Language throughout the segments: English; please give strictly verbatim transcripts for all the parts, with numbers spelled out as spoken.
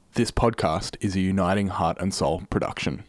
This podcast is a Uniting Heart and Soul production.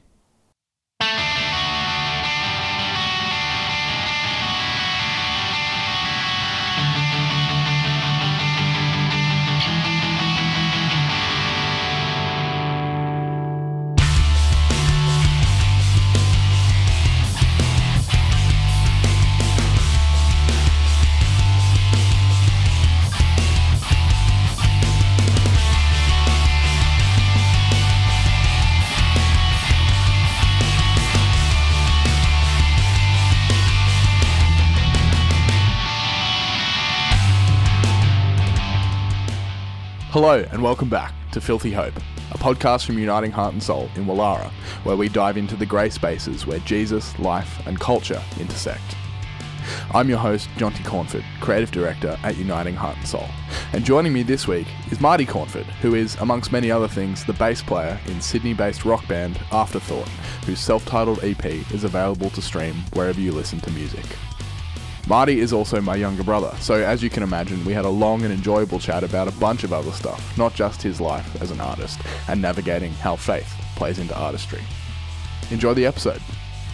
Hello and welcome back to Filthy Hope, a podcast from Uniting Heart and Soul in Wallara, where we dive into the grey spaces where Jesus, life and culture intersect. I'm your host, Jonty Cornford, Creative Director at Uniting Heart and Soul, and joining me this week is Marty Cornford, who is, amongst many other things, the bass player in Sydney-based rock band Afterthought, whose self-titled E P is available to stream wherever you listen to music. Marty is also my younger brother, so as you can imagine, we had a long and enjoyable chat about a bunch of other stuff, not just his life as an artist, and navigating how faith plays into artistry. Enjoy the episode.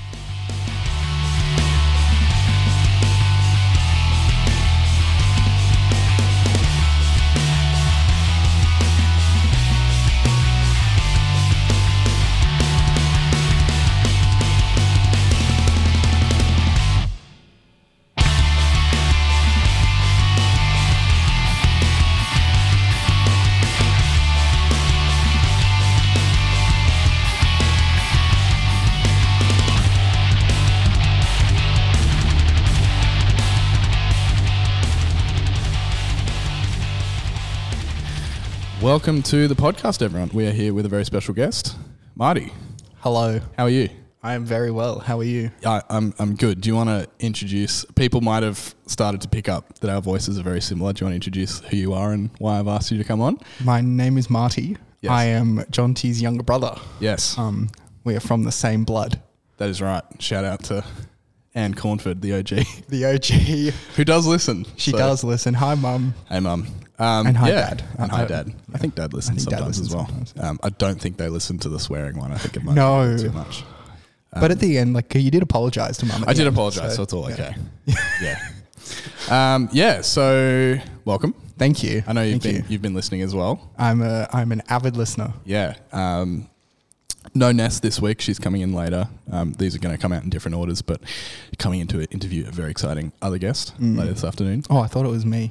Welcome to the podcast, everyone. We are here with a very special guest, Marty. Hello. How are you? I am very well. How are you? I, I'm I'm good. Do you want to introduce? People might have started to pick up that our voices are very similar. Do you want to introduce who you are and why I've asked you to come on? My name is Marty. Yes. I am Jonty's younger brother. Yes. Um, we are from the same blood. That is right. Shout out to Anne Cornford, the O G. The O G. Who does listen. She so. does listen. Hi, Mum. Hey, Mum. Um, and hi, yeah. Dad. And uh, hi, Dad. I think Dad listens think Dad sometimes listens as well. sometimes, yeah. um, I don't think they listen to the swearing one. I think it might No. be too much. Um, but at the end, like, you did apologise to Mum. I did end, apologise, so, so it's all yeah. okay. yeah. Um, yeah, so welcome. Thank you. I know you've Thank been you. you've been listening as well. I'm a I'm an avid listener. Yeah. Um, no Ness this week. She's coming in later. Um, these are going to come out in different orders, but coming into an interview a very exciting other guest Mm. later this afternoon. Oh, I thought it was me.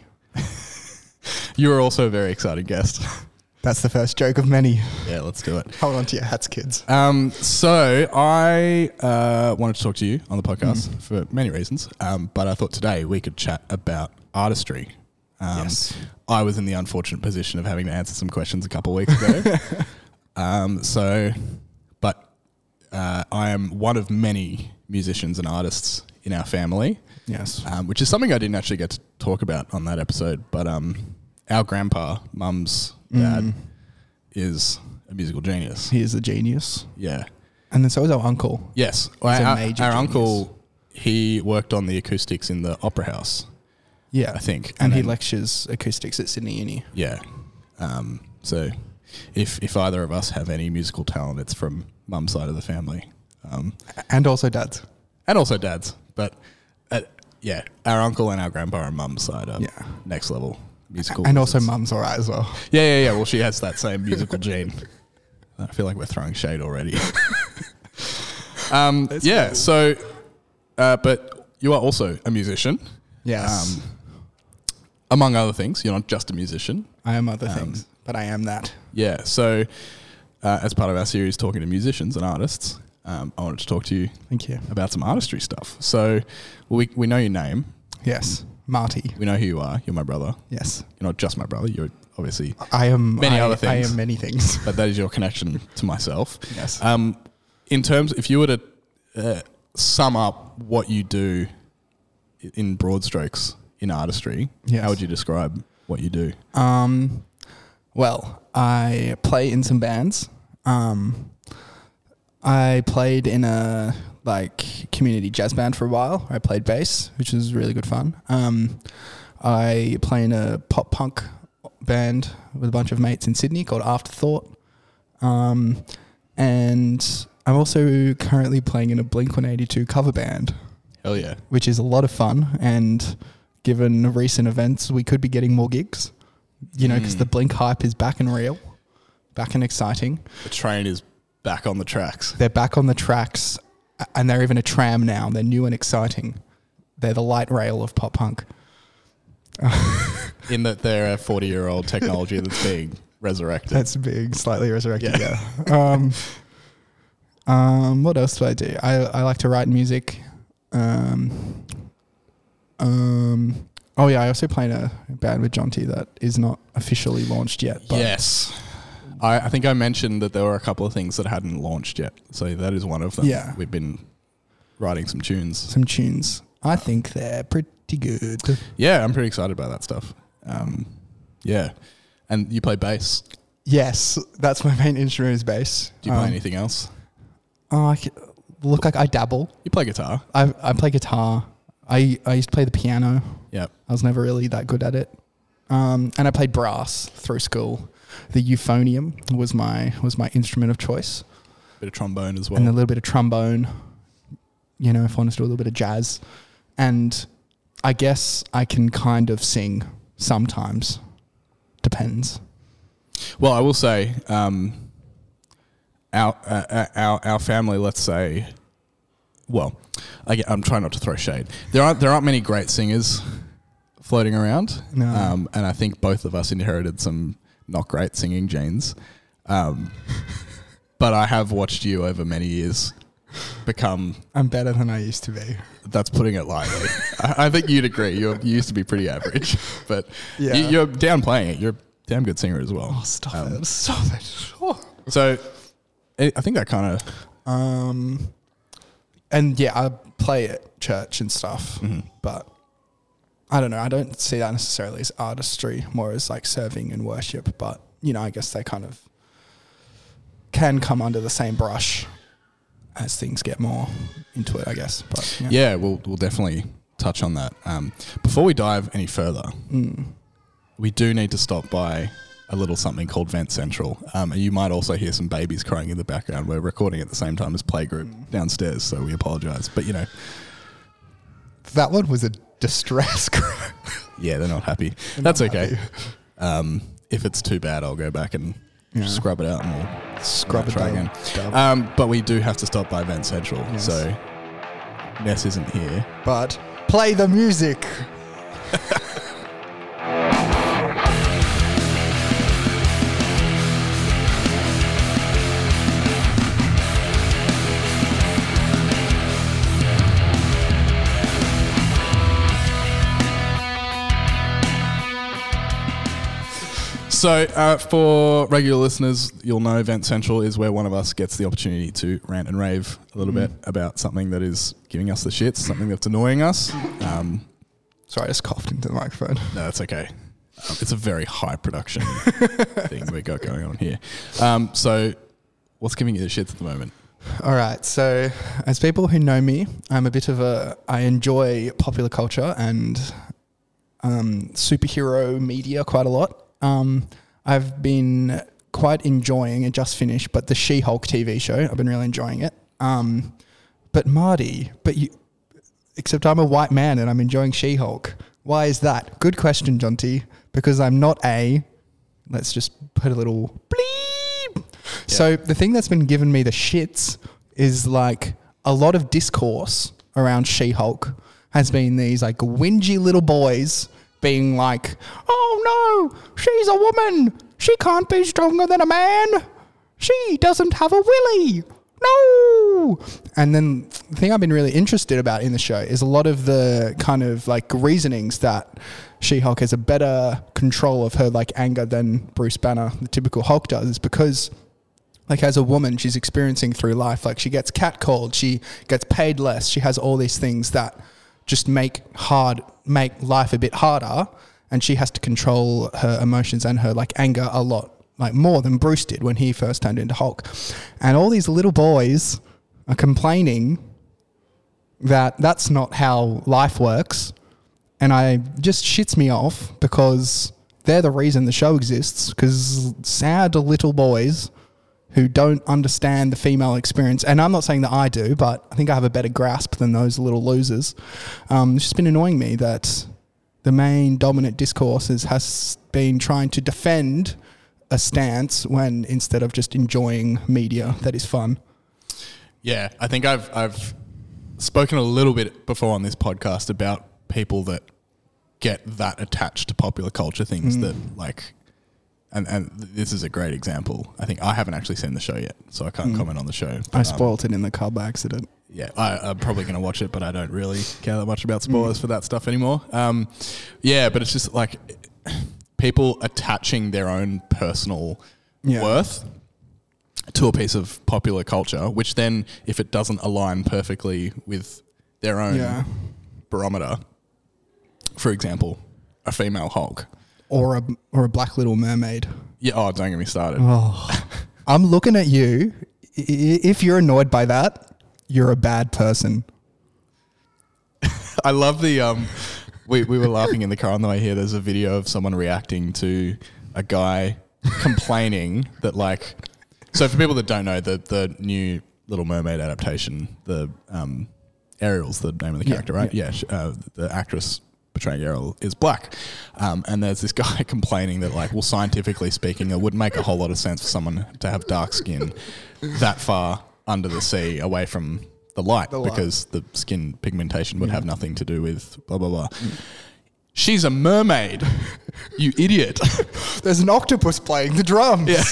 You are also a very exciting guest. That's the first joke of many. Yeah, let's do it. Hold on to your hats, kids. Um, so I uh, wanted to talk to you on the podcast Mm. for many reasons, um, but I thought today we could chat about artistry. Um, Yes. I was in the unfortunate position of having to answer some questions a couple of weeks ago. um, so, but uh, I am one of many musicians and artists in our family, Yes. um, which is something I didn't actually get to talk about on that episode, but um, our grandpa, Mum's dad, Mm. is a musical genius. He is a genius. Yeah. And then so is our uncle. Yes. He's a our major our genius. uncle, he worked on the acoustics in the Opera House, Yeah. I think. And, he then- lectures acoustics at Sydney Uni. Yeah. Um, so if if either of us have any musical talent, it's from Mum's side of the family. Um, And also Dad's. and also Dad's. But uh, yeah, our uncle and our grandpa on Mum's side are Yeah. next level musical. And also wizards. Mum's all right as well. Yeah, yeah, yeah. Well, she has that same musical gene. I feel like we're throwing shade already. um, That's yeah, cool. so, uh, but you are also a musician. Yes. Um, among other things, you're not just a musician. I am other um, things, but I am that. Yeah, so uh, as part of our series talking to musicians and artists, um, I wanted to talk to you Thank you. about some artistry stuff. So we we know your name. Yes. Marty. We know who you are. You're my brother. Yes. You're not just my brother. You're obviously, I am Many I, other things. I am many things. but that is your connection to myself. Yes. Um, in terms, if you were to uh, sum up what you do i- in broad strokes in artistry, Yes. how would you describe what you do? Um, well, I play in some bands. Um, I played in a like community jazz band for a while. I played bass, which was really good fun. Um, I play in a pop punk band with a bunch of mates in Sydney called Afterthought. Um, and I'm also currently playing in a Blink one eighty-two cover band, Hell yeah. which is a lot of fun. And given recent events, we could be getting more gigs, you know, because Mm. the Blink hype is back and real, back and exciting. The train is back on the tracks. They're back on the tracks, a- and they're even a tram now. They're new and exciting. They're the light rail of pop punk. In that they're a forty-year-old technology that's being resurrected. That's big, slightly resurrected. Yeah. Yeah. um, um, what else do I do? I I like to write music. Um, um, oh yeah, I also play in a band with Jonty that is not officially launched yet. But Yes. I, I think I mentioned that there were a couple of things that hadn't launched yet. So that is one of them. Yeah. We've been writing some tunes. some tunes. I think they're pretty good. Yeah, I'm pretty excited about that stuff. Um, yeah. And you play bass. Yes, that's my main instrument is bass. Do you play Um, anything else? Oh, I c- look like I dabble. You play guitar. I I play guitar. I I used to play the piano. Yep. I was never really that good at it. Um, and I played brass through school. The euphonium was my was my instrument of choice, Bit of trombone as well. and a little bit of trombone. You know, if I wanted to do a little bit of jazz, and I guess I can kind of sing sometimes. Depends. Well, I will say, um, our, uh, our our family, let's say, well, I, I'm trying not to throw shade. There aren't there aren't many great singers floating around, No. um, and I think both of us inherited some not great singing genes. Um, but I have watched you over many years become. I'm better than I used to be. That's putting it lightly. I, I think you'd agree. You're, you used to be pretty average, but Yeah. you, you're downplaying it. You're a damn good singer as well. Oh, stop Um, it! Stop it! Oh. So, I I think that kind of. Um, and yeah, I play at church and stuff, Mm-hmm. but I don't know. I don't see that necessarily as artistry, more as like serving and worship. But you know, I guess they kind of can come under the same brush as things get more into it, I guess. But yeah, Yeah, we'll we'll definitely touch on that. Um, before we dive any further, Mm. we do need to stop by a little something called Vent Central. Um, and you might also hear some babies crying in the background. We're recording at the same time as Playgroup Mm. downstairs, so we apologise. But you know, that one was a distress cry. yeah, they're not happy. They're That's not okay. happy. Um, if it's too bad, I'll go back and Yeah. scrub it out and we'll Scrub it try down. again. Um, but we do have to stop by Vent Central, Yes. so Ness isn't here. But play the music. So, uh, for regular listeners, you'll know Vent Central is where one of us gets the opportunity to rant and rave a little Mm. bit about something that is giving us the shits, something that's annoying us. Um, Sorry, I just coughed into the microphone. no, that's okay. Um, it's a very high production thing we got going on here. Um, so, what's giving you the shits at the moment? All right. So, as people who know me, I'm a bit of a. I enjoy popular culture and um, superhero media quite a lot. Um, I've been quite enjoying it, just finished, but the She-Hulk T V show. I've been really enjoying it. Um, but Marty, but you, except I'm a white man and I'm enjoying She-Hulk. Why is that? Good question, Jonty. Because I'm not a. Let's just put a little bleep. So the thing that's been giving me the shits is like a lot of discourse around She-Hulk has been these like whingy little boys being like, oh no, she's a woman. She can't be stronger than a man. She doesn't have a willy. No. And then the thing I've been really interested about in the show is a lot of the kind of like reasonings that She-Hulk has a better control of her like anger than Bruce Banner, the typical Hulk, does, is because like as a woman, she's experiencing through life, like she gets catcalled, she gets paid less, she has all these things that just make hard, make life a bit harder, and she has to control her emotions and her like anger a lot, like more than Bruce did when he first turned into Hulk. And all these little boys are complaining that that's not how life works, and I just shits me off because they're the reason the show exists, because sad little boys who don't understand the female experience. And I'm not saying that I do, but I think I have a better grasp than those little losers. Um, it's just been annoying me that the main dominant discourse is, has been trying to defend a stance when instead of just enjoying media that is fun. Yeah, I think I've I've spoken a little bit before on this podcast about people that get that attached to popular culture things mm. that like... And and this is a great example. I think I haven't actually seen the show yet, so I can't mm. comment on the show. But, I spoilt um, it in the car by accident. Yeah, I, I'm probably going to watch it, but I don't really care that much about spoilers mm. for that stuff anymore. Um, yeah, but it's just like people attaching their own personal yeah. worth to a piece of popular culture, which then, if it doesn't align perfectly with their own yeah. barometer, for example, a female Hulk. Or a or a Black Little Mermaid. Yeah. Oh, don't get me started. Oh, I'm looking at you. If you're annoyed by that, you're a bad person. I love the. Um, we we were laughing in the car on the way here. There's a video of someone reacting to a guy complaining that like. So for people that don't know, the the new Little Mermaid adaptation, the um, Ariel's the name of the character, yeah, right? Yeah. yeah uh, the actress portraying Ariel is black. Um, and there's this guy complaining that like, well, scientifically speaking, it wouldn't make a whole lot of sense for someone to have dark skin that far under the sea away from the light, the light. because the skin pigmentation would yeah. have nothing to do with blah, blah, blah. Mm. She's a mermaid, you idiot. There's an octopus playing the drums. Yeah.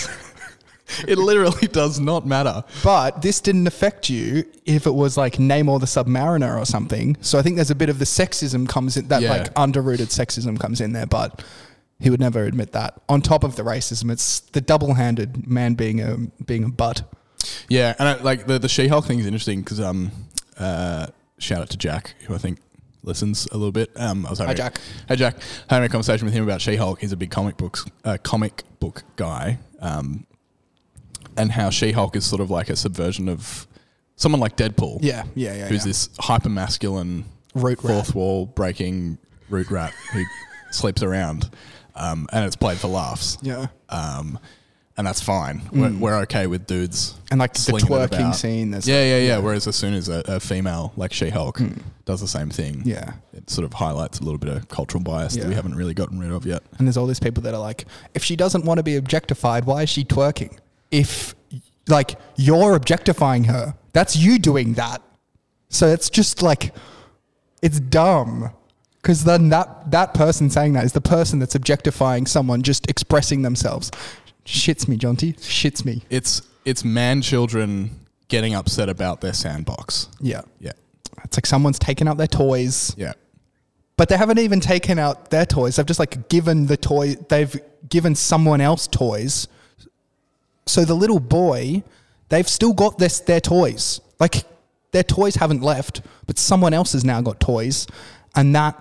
It literally does not matter. But this didn't affect you if it was like Namor the Submariner or something. So I think there's a bit of the sexism comes in, that yeah. like under-rooted sexism comes in there, but he would never admit that. On top of the racism, it's the double-handed man being a being a butt. Yeah, and I, like the, the She-Hulk thing is interesting because um, uh, shout out to Jack, who I think listens a little bit. Um, I was having Hi, Jack. A, hey, Jack. Having a conversation with him about She-Hulk. He's a big comic books uh, comic book guy. Um And how She-Hulk is sort of like a subversion of someone like Deadpool. Yeah, yeah, yeah. Who's yeah. this hyper-masculine, root fourth rat. wall breaking root rat who sleeps around. Um, and it's played for laughs. Yeah. Um, and that's fine. Mm. We're, we're okay with dudes. And like the twerking scene. Yeah, yeah, yeah, yeah. Whereas as soon as a, a female like She-Hulk mm. does the same thing, yeah, it sort of highlights a little bit of cultural bias yeah. that we haven't really gotten rid of yet. And there's all these people that are like, if she doesn't want to be objectified, why is she twerking? If, like, you're objectifying her, that's you doing that. So it's just, like, it's dumb. Because then that, that person saying that is the person that's objectifying someone just expressing themselves. Shits me, Jonty. Shits me. It's it's man children getting upset about their sandbox. Yeah. Yeah. It's like someone's taken out their toys. Yeah. But they haven't even taken out their toys. They've just, like, given the toy, they've given someone else toys. So the little boy, they've still got this, their toys. Like, their toys haven't left, but someone else has now got toys. And that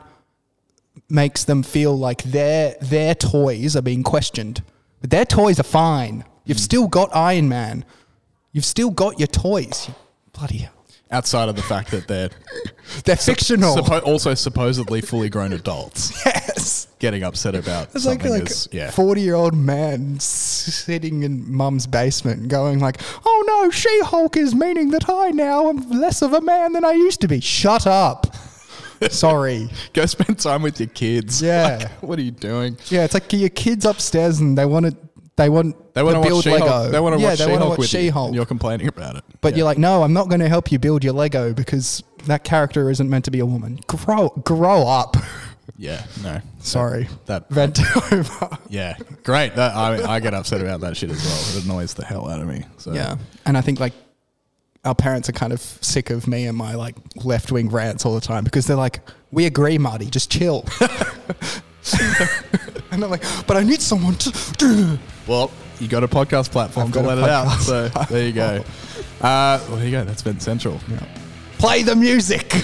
makes them feel like their their toys are being questioned. But their toys are fine. You've mm. still got Iron Man. You've still got your toys. You bloody hell. Outside of the fact that they're... they're fictional. Suppo- also supposedly fully grown adults. Yes. Getting upset about it's something. Like, like is, yeah. a forty-year-old man sitting in mum's basement going like, oh no, She-Hulk is meaning that I now am less of a man than I used to be. Shut up. Sorry. Go spend time with your kids. Yeah. Like, what are you doing? Yeah, it's like your kids upstairs and they want to... They want they want to build watch Lego. They want to yeah, watch they She-Hulk watch with She-Hulk. you, and you're complaining about it. But yeah. you're like, no, I'm not going to help you build your Lego because that character isn't meant to be a woman. Grow, grow up. Yeah, no. Sorry. That, that vent over. Yeah, great. That, I I get upset about that shit as well. It annoys the hell out of me. So. Yeah, and I think like our parents are kind of sick of me and my like left wing rants all the time because they're like, we agree, Marty, just chill. And I'm like, but I need someone to. Well, you got a podcast platform to let it out. So there you go. Uh, well, there you go. That's Vent Central. Yeah. Play the music.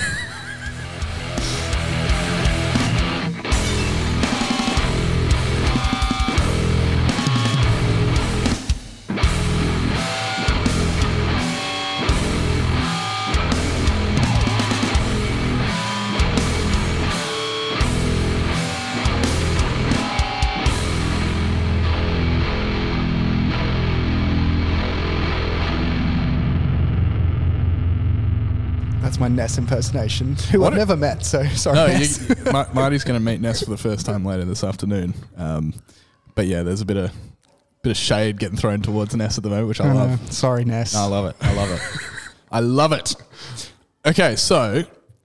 my Ness impersonation, who What I've a- never met. So sorry, No, Ness. you, Ma- Marty's going to meet Ness for the first time later this afternoon. Um, but yeah, there's a bit of bit of shade getting thrown towards Ness at the moment, which I Uh, love. sorry, Ness. No, I love it. I love it. I love it. Okay, so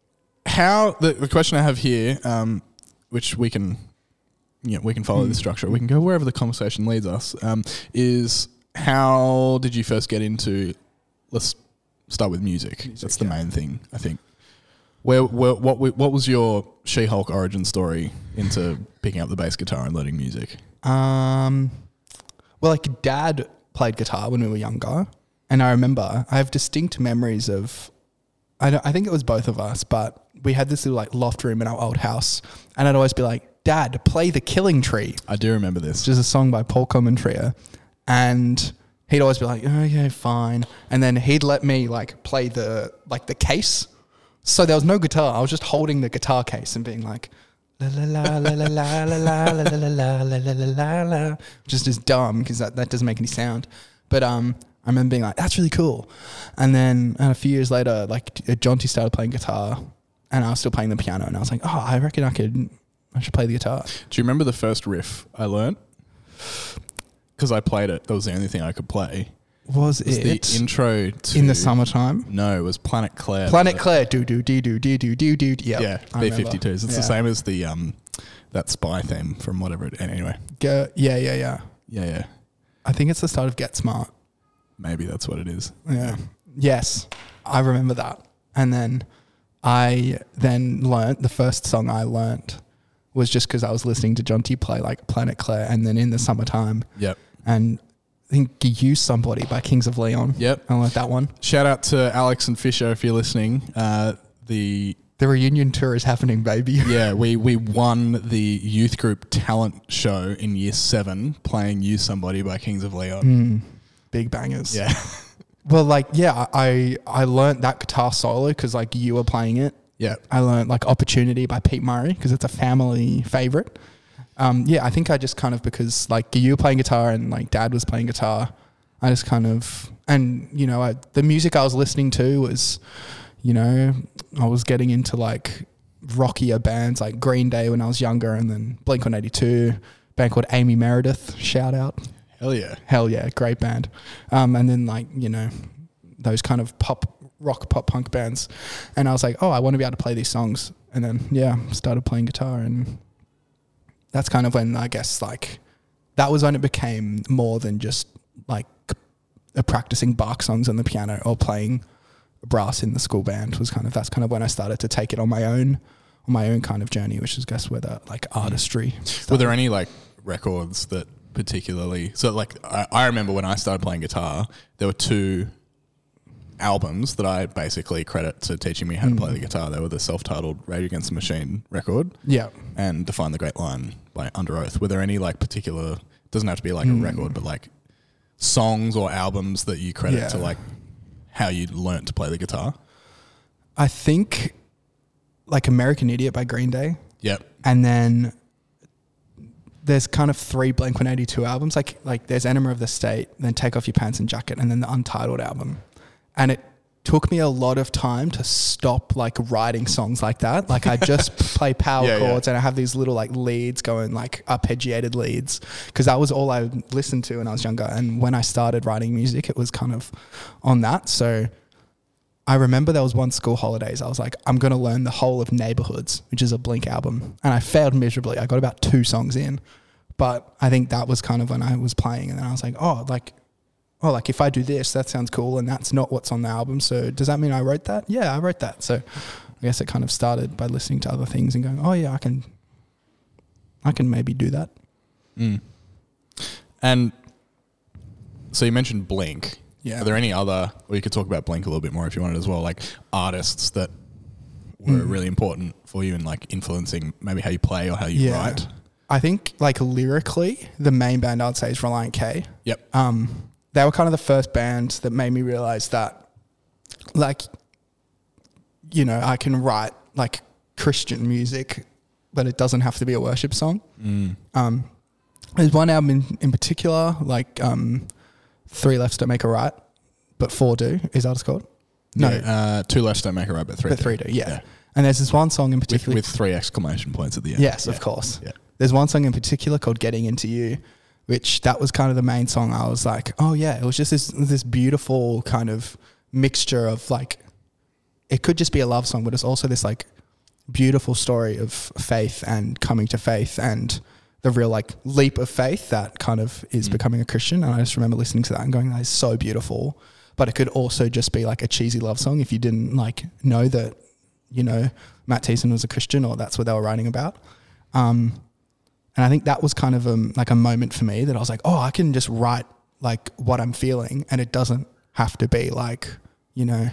how the, the question I have here, um, which we can, you know, we can follow Mm. the structure. We can go wherever the conversation leads us. Um, is how did you first get into? Let's start with music. Music, That's the yeah. main thing, I think. Where, where, what, what was your She-Hulk origin story into picking up the bass guitar and learning music? Um, well, like Dad played guitar when we were younger, and I remember I have distinct memories of. I don't, I think it was both of us, but we had this little like loft room in our old house, and I'd always be like, "Dad, play the Killing Tree," I do remember this. which is a song by Paul Coleman Trio, and he'd always be like, "Okay, fine," and then he'd let me like play the like the case. So there was no guitar. I was just holding the guitar case and being like, la la la la la la la la la la la la la la la, which is just dumb because that, that doesn't make any sound. But um, I remember being like, that's really cool. And then and a few years later, like Jonty started playing guitar, and I was still playing the piano, and I was like, oh, I reckon I could, I should play the guitar. Do you remember the first riff I learned? Because I played it. That was the only thing I could play. Was It was it the intro to... in the summertime? No, it was Planet Claire. Planet The- Claire, do do do do do do do do. Yep, Yeah, I B remember. fifty-twos. It's Yeah. the same as the um, that spy theme from whatever it... Anyway, Go, yeah, yeah, yeah. yeah, yeah. I think it's the start of Get Smart. Maybe that's what it is. Yeah. Yes, I remember that. And then I then learnt, the first song I learnt was just because I was listening to Jonty play like Planet Claire, and then in the summertime, Yep. and I think You Use Somebody by Kings of Leon. Yep. I like that one. Shout out to Alex and Fisher if you're listening. Uh, the The reunion tour is happening, baby. yeah, we we won the youth group talent show in year seven playing "Use Somebody" by Kings of Leon. Mm, big bangers. Yeah, Well, like, yeah, I I learnt that guitar solo because like you were playing it. yeah. I learned like Opportunity by Pete Murray because it's a family favorite. Um, yeah, I think I just kind of, because like you were playing guitar and like Dad was playing guitar, I just kind of, and you know, I, the music I was listening to was, you know, I was getting into like rockier bands like Green Day when I was younger, and then Blink one eighty-two, band called Amy Meredith, shout out. Hell yeah. Hell yeah, great band. Um, and then like, you know, those kind of pop, rock, pop punk bands. And I was like, oh, I want to be able to play these songs. And then, yeah, started playing guitar. And that's kind of when I guess like, that was when it became more than just like uh, practicing Bach songs on the piano or playing brass in the school band. Was kind of, that's kind of when I started to take it on my own, on my own kind of journey, which is, I guess, where the like artistry started. Were there any like records that particularly, so like I, I remember when I started playing guitar, there were two albums that I basically credit to teaching me how to play the guitar. They were the self-titled Rage Against the Machine record Yeah. and Define the Great Line by Under Oath. Were there any like particular, doesn't have to be like a record, but like songs or albums that you credit Yeah. to like how you learnt to play the guitar? I think like American Idiot by Green Day. Yep. And then there's kind of three Blink one eighty-two albums. Like like there's Enema of the State, then Take Off Your Pants and Jacket, and then the Untitled album. And it took me a lot of time to stop like writing songs like that. Like I just play power Yeah, yeah. chords and I have these little like leads going, like arpeggiated leads, because that was all I listened to when I was younger. And when I started writing music, it was kind of on that. So I remember there was one school holidays. I was like, I'm going to learn the whole of Neighborhoods, which is a Blink album. And I failed miserably. I got about two songs in. But I think that was kind of when I was playing. And then I was like, oh, like, oh, like if I do this, that sounds cool. And that's not what's on the album. So does that mean I wrote that? Yeah, I wrote that. So I guess it kind of started by listening to other things and going, oh yeah, I can, I can maybe do that. Mm. And so you mentioned Blink. Yeah. Are there any other, or you could talk about Blink a little bit more if you wanted as well, like artists that were Mm. really important for you in like influencing maybe how you play or how you Yeah. write? I think like lyrically, the main band I'd say is Reliant K. Yep. Um, they were kind of the first band that made me realize that, like, you know, I can write like Christian music, but it doesn't have to be a worship song. Mm. Um, there's one album in, in particular, like um, Three Lefts Don't Make a Right, but Four Do, is that what it's called? No, Yeah, uh, two less don't make it right, but three but do. three do. Yeah. Yeah. And there's this one song in With, particular. with three exclamation points at the end. yes, Yeah. of course. Yeah. There's one song in particular called "Getting Into You," which that was kind of the main song. I was like, oh yeah, it was just this this beautiful kind of mixture of like, it could just be a love song, but it's also this like beautiful story of faith and coming to faith and the real like leap of faith that kind of is Mm. becoming a Christian. And I just remember listening to that and going, that is so beautiful. But it could also just be like a cheesy love song if you didn't like know that, you know, Matt Thiessen was a Christian or that's what they were writing about. Um, and I think that was kind of a, like a moment for me that I was like, oh, I can just write like what I'm feeling and it doesn't have to be like, you know,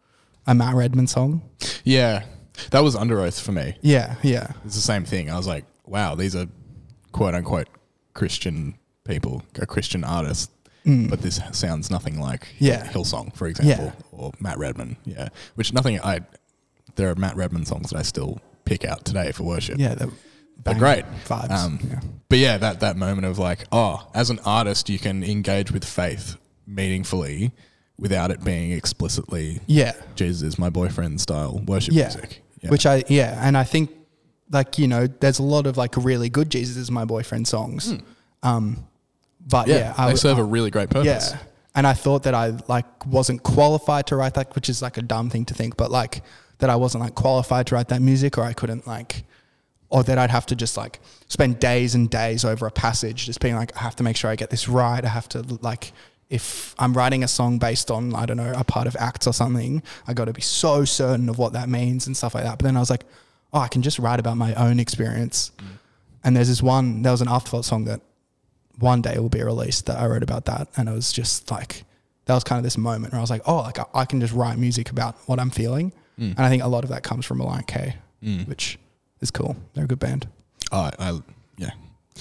a Matt Redman song. Yeah. That was Under Oath for me. Yeah, yeah. It's the same thing. I was like, wow, these are quote unquote Christian people, a Christian artist, Mm. but this sounds nothing like Yeah. Hillsong, for example, Yeah. or Matt Redman. Yeah. Which nothing, I, there are Matt Redman songs that I still pick out today for worship. Yeah, the They're great. vibes. Um, yeah. But yeah, that, that moment of like, oh, as an artist, you can engage with faith meaningfully without it being explicitly Yeah. Jesus is my boyfriend style worship Yeah. music. Yeah. Which I, yeah. And I think like, you know, there's a lot of like really good Jesus is my boyfriend songs. Um, but yeah, yeah, I they w- serve I- a really great purpose. Yeah. And I thought that I like wasn't qualified to write that, which is like a dumb thing to think, but like that I wasn't like qualified to write that music or I couldn't like, or that I'd have to just like spend days and days over a passage just being like, I have to make sure I get this right. I have to like, if I'm writing a song based on, I don't know, a part of Acts or something, I got to be so certain of what that means and stuff like that. But then I was like, oh, I can just write about my own experience. Mm. And there's this one, there was an Afterthought song that one day will be released that I wrote about that. And it was just like, that was kind of this moment where I was like, oh, like I, I can just write music about what I'm feeling. Mm. And I think a lot of that comes from Reliant K, mm. which is cool. They're a good band. Oh, I, I yeah,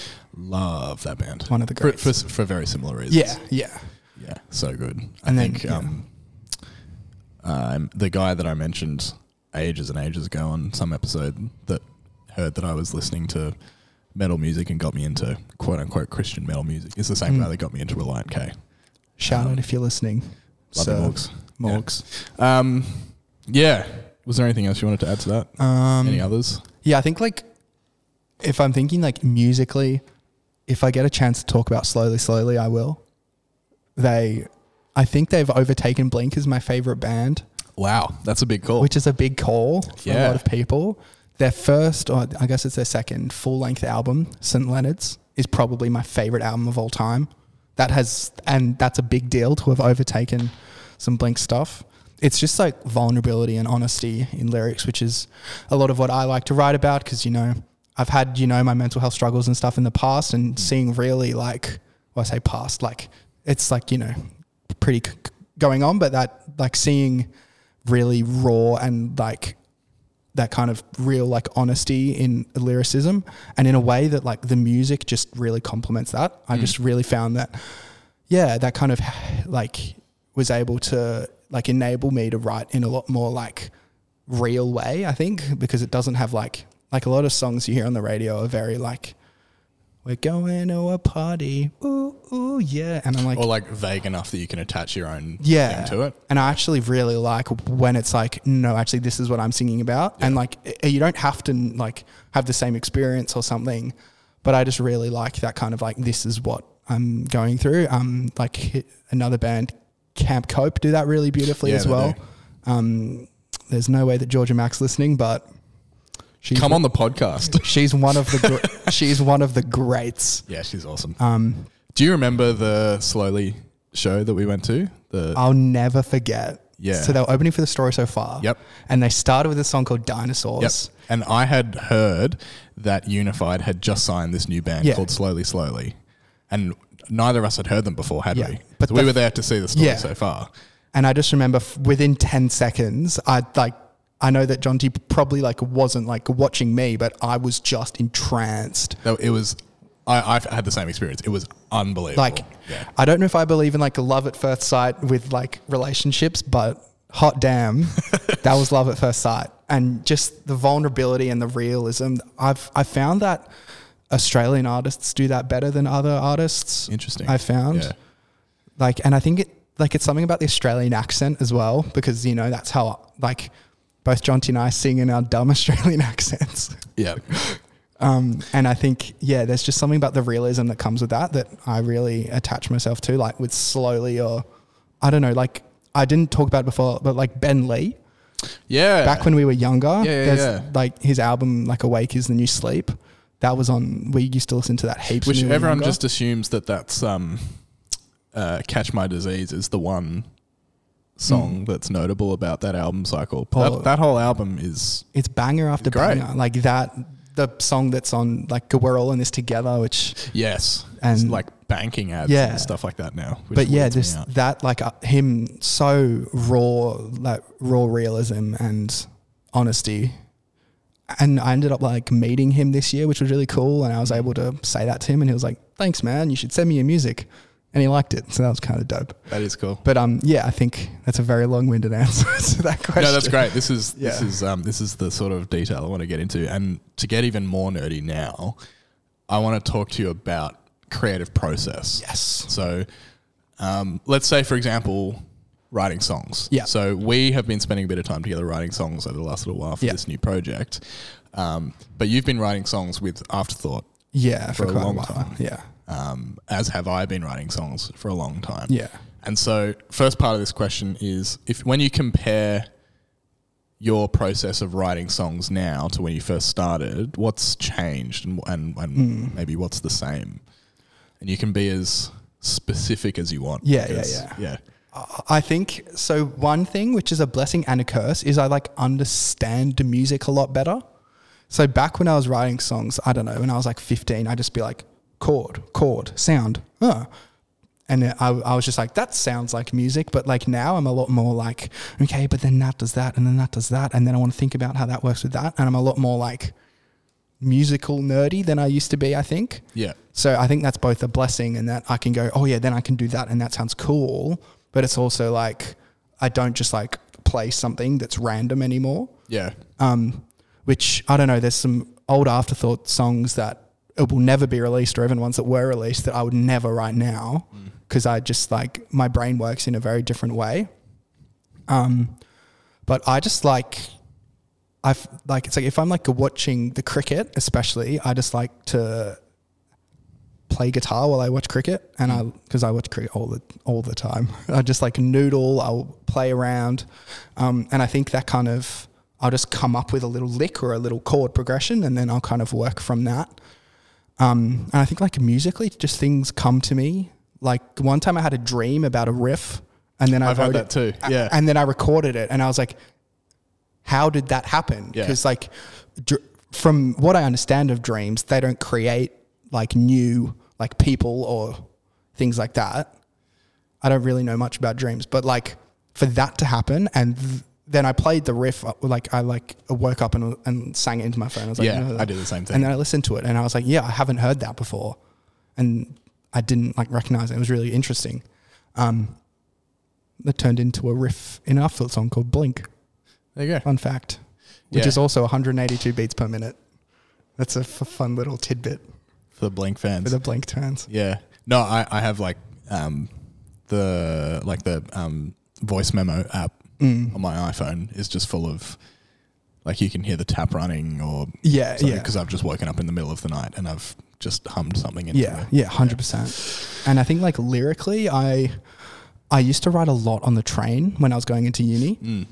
love that band. One of the for, greats. for, for very similar reasons. Yeah, yeah. Yeah, so good. I And then, think yeah. um, um, the guy that I mentioned ages and ages ago on some episode that heard that I was listening to metal music and got me into quote unquote Christian metal music is the same Mm. guy that got me into Reliant K. Shout Um, out if you're listening. Love So, you, Morgs. Morgs. Yeah. Um, yeah. Was there anything else you wanted to add to that? Um, Any others? Yeah, I think like if I'm thinking like musically, if I get a chance to talk about Slowly Slowly, I will. They, I think they've overtaken Blink as my favorite band, Wow, that's a big call. which is a big call for a Yeah. lot of people. Their first, or I guess it's their second full-length album, Saint Leonard's, is probably my favorite album of all time. That has, and that's a big deal to have overtaken some Blink stuff. It's just like vulnerability and honesty in lyrics, which is a lot of what I like to write about because, you know, I've had, you know, my mental health struggles and stuff in the past and mm. seeing really like, well, I say past, like it's like, you know, pretty c- going on, but that like seeing really raw and like that kind of real like honesty in lyricism and in a way that like the music just really complements that. I mm. just really found that, yeah, that kind of like was able to like enable me to write in a lot more like real way, I think, because it doesn't have like, like a lot of songs you hear on the radio are very like, we're going to a party, ooh, ooh, yeah. And I'm like... Or like vague enough that you can attach your own yeah. thing to it. And I actually really like when it's like, no, actually this is what I'm singing about. Yeah. And like, you don't have to like have the same experience or something, but I just really like that kind of like, this is what I'm going through. Um, like another band, Camp Cope, do that really beautifully yeah, as well. Um, there's no way that Georgia Mac's listening, but... She's Come on the podcast. She's one of the gr- she's one of the greats. Yeah, she's awesome. Um, Do you remember the Slowly show that we went to? The I'll never forget. Yeah. So they were opening for The Story So Far. Yep. And they started with a song called Dinosaurs. Yep. And I had heard that Unified had just signed this new band yeah. called Slowly Slowly, and neither of us had heard them before, had yeah. we? But so we were there to see The Story yeah. So Far. And I just remember f- within ten seconds, I like. I know that John T probably like wasn't like watching me, but I was just entranced. It was, I, I've had the same experience. It was unbelievable. Like, yeah. I don't know if I believe in like love at first sight with like relationships, but hot damn, that was love at first sight. And just the vulnerability and the realism. I've, I found that Australian artists do that better than other artists. Interesting. I found Yeah. like, and I think it, like it's something about the Australian accent as well, because, you know, that's how like both Jonty and I sing in our dumb Australian accents. Yeah. Um, and I think, yeah, there's just something about the realism that comes with that that I really attach myself to, like with Slowly, or I don't know, like I didn't talk about it before, but like Ben Lee. Yeah. Back when we were younger, yeah, yeah, there's yeah. like his album, like Awake Is the New Sleep. That was on, we used to listen to that heaps. Which when we were everyone younger. just assumes that that's um, uh, Catch My Disease is the one song mm. that's notable about that album cycle. Oh. That, that whole album is... It's banger after great. banger. Like that, the song that's on, like We're All in This Together, which... Yes. And it's like banking ads yeah. and stuff like that now. Which but yeah, weirds me this out. that like uh, him so raw, like raw realism and honesty. And I ended up like meeting him this year, which was really cool. And I was able to say that to him, and he was like, "Thanks, man. You should send me your music." And he liked it, so that was kind of dope. That is cool. But um, yeah, I think that's a very long-winded answer to that question. No, that's great. This is yeah. this is um this is the sort of detail I want to get into, and to get even more nerdy now, I want to talk to you about creative process. Yes. So, um, let's say, for example, writing songs. Yeah. So we have been spending a bit of time together writing songs over the last little while for yeah. this new project. Um, but you've been writing songs with Afterthought. Yeah, for, for a quite long a while. time. Yeah. Um, as have I been writing songs for a long time. Yeah. And so, first part of this question is, if when you compare your process of writing songs now to when you first started, what's changed, and and, and mm. maybe what's the same? And you can be as specific as you want. Yeah, because, yeah, yeah. yeah. I think so. One thing, which is a blessing and a curse, is I like understand the music a lot better. So back when I was writing songs, I don't know, when I was like fifteen, I'd just be like, chord, chord, sound, uh. And I, I was just like, that sounds like music. But like now I'm a lot more like, okay, but then that does that, and then that does that. And then I want to think about how that works with that. And I'm a lot more like musical nerdy than I used to be, I think. Yeah. So I think that's both a blessing, and that I can go, oh yeah, then I can do that, and that sounds cool. But it's also like, I don't just like play something that's random anymore. Yeah. Um, which, I don't know, there's some old Afterthought songs that it will never be released, or even ones that were released that I would never write now, because mm. I just like, my brain works in a very different way. Um, but I just like, I've like, it's like if I'm like watching the cricket, especially, I just like to play guitar while I watch cricket, and I, because I watch cricket all the all the time. I just like noodle, I'll play around, um, and I think that kind of, I'll just come up with a little lick or a little chord progression, and then I'll kind of work from that. Um, and I think like musically, just things come to me. Like one time I had a dream about a riff, and then I I've wrote had that it, too. Yeah, and then I recorded it, and I was like, how did that happen? Because yeah. like dr- from what I understand of dreams, they don't create like new like people or things like that. I don't really know much about dreams, but like for that to happen, and th- then I played the riff, like I like woke up and, and sang it into my phone. I was like, yeah, no. I did the same thing. And then I listened to it, and I was like, yeah, I haven't heard that before, and I didn't like recognize it. It was really interesting. Um, it turned into a riff in an Afterthought song called Blink. There you go. Fun fact, which yeah. is also one hundred eighty-two beats per minute. That's a f- fun little tidbit For the Blink fans. for the Blink fans. Yeah. No, I, I have like um, the like the um, voice memo app mm. on my iPhone is just full of, like, you can hear the tap running or yeah, yeah, because I've just woken up in the middle of the night and I've just hummed something into yeah, it. yeah, one hundred percent. And I think like lyrically, I I used to write a lot on the train when I was going into uni. Mm.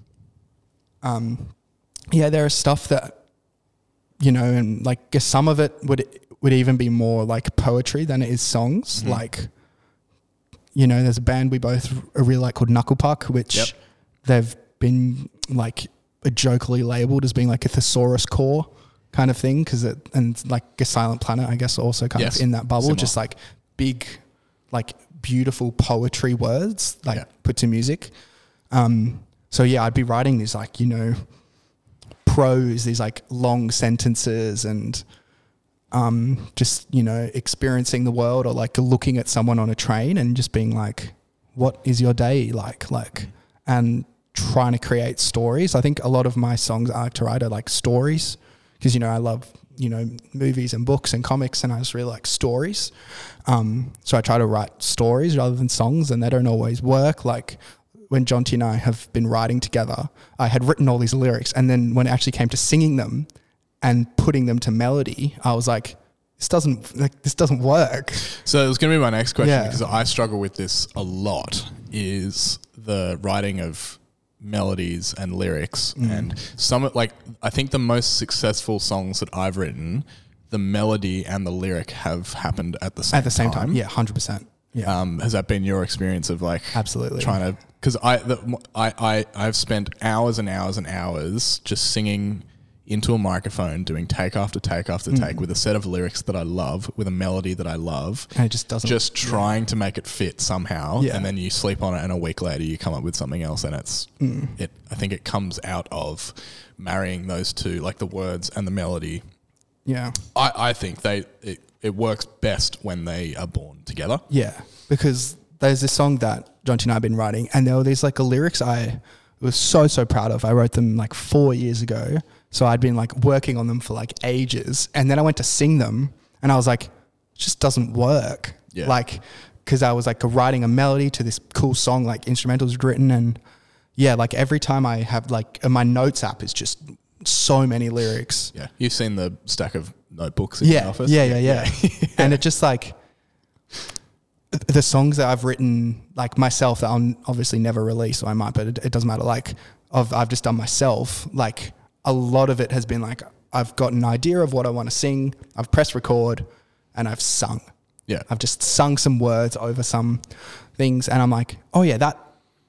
Um, yeah, there is stuff that, you know, and like guess some of it would would even be more like poetry than it is songs. Mm-hmm. Like, you know, there's a band we both really like called Knuckle Puck, which yep. they've been like jokingly labeled as being like a thesaurus core kind of thing, because it, and like a Silent Planet, I guess, also kind yes. of in that bubble, Similar. just like big, like beautiful poetry words, like yeah. put to music. Um, so yeah, I'd be writing these like, you know, prose, these like long sentences, and um, just, you know, experiencing the world, or like looking at someone on a train and just being like, what is your day like? Like, and trying to create stories. I think a lot of my songs I like to write are like stories, because, you know, I love you know, movies and books and comics, and I just really like stories. Um, so I try to write stories rather than songs, and they don't always work. Like when Jonty and I have been writing together, I had written all these lyrics, and then when it actually came to singing them and putting them to melody, I was like, this doesn't like this doesn't work. So it was going to be my next question, Yeah. because I struggle with this a lot, is the writing of melodies and lyrics. Mm. And some, like, I think the most successful songs that I've written, the melody and the lyric have happened at the same time. At the same time, yeah, one hundred percent. Yeah, Um, has that been your experience of like absolutely trying to? Because I, the, I, I, I've spent hours and hours and hours just singing into a microphone, doing take after take after Mm. take with a set of lyrics that I love, with a melody that I love, and it just doesn't. just trying to make it fit somehow. Yeah. And then you sleep on it, and a week later you come up with something else, and it's Mm. it. I think it comes out of marrying those two, like the words and the melody. yeah, I, I think they it, it works best when they are born together. yeah, because there's this song that Jonty and I have been writing, and there were these like lyrics I was so so proud of. I wrote them like four years ago. So I'd been like working on them for like ages, and then I went to sing them, and I was like, it just doesn't work. Yeah. Like, because I was like writing a melody to this cool song, like instrumentals written, and yeah, like every time I have like uh, my notes app is just so many lyrics. Yeah, you've seen the stack of notebooks in Yeah, the office. yeah, yeah, yeah, yeah. And it just like the songs that I've written like myself that I'll obviously never release, or I might, but it, it doesn't matter. Like of I've just done myself, like. A lot of it has been like, I've got an idea of what I want to sing, I've pressed record, and I've sung. Yeah. I've just sung some words over some things, and I'm like, oh yeah, that,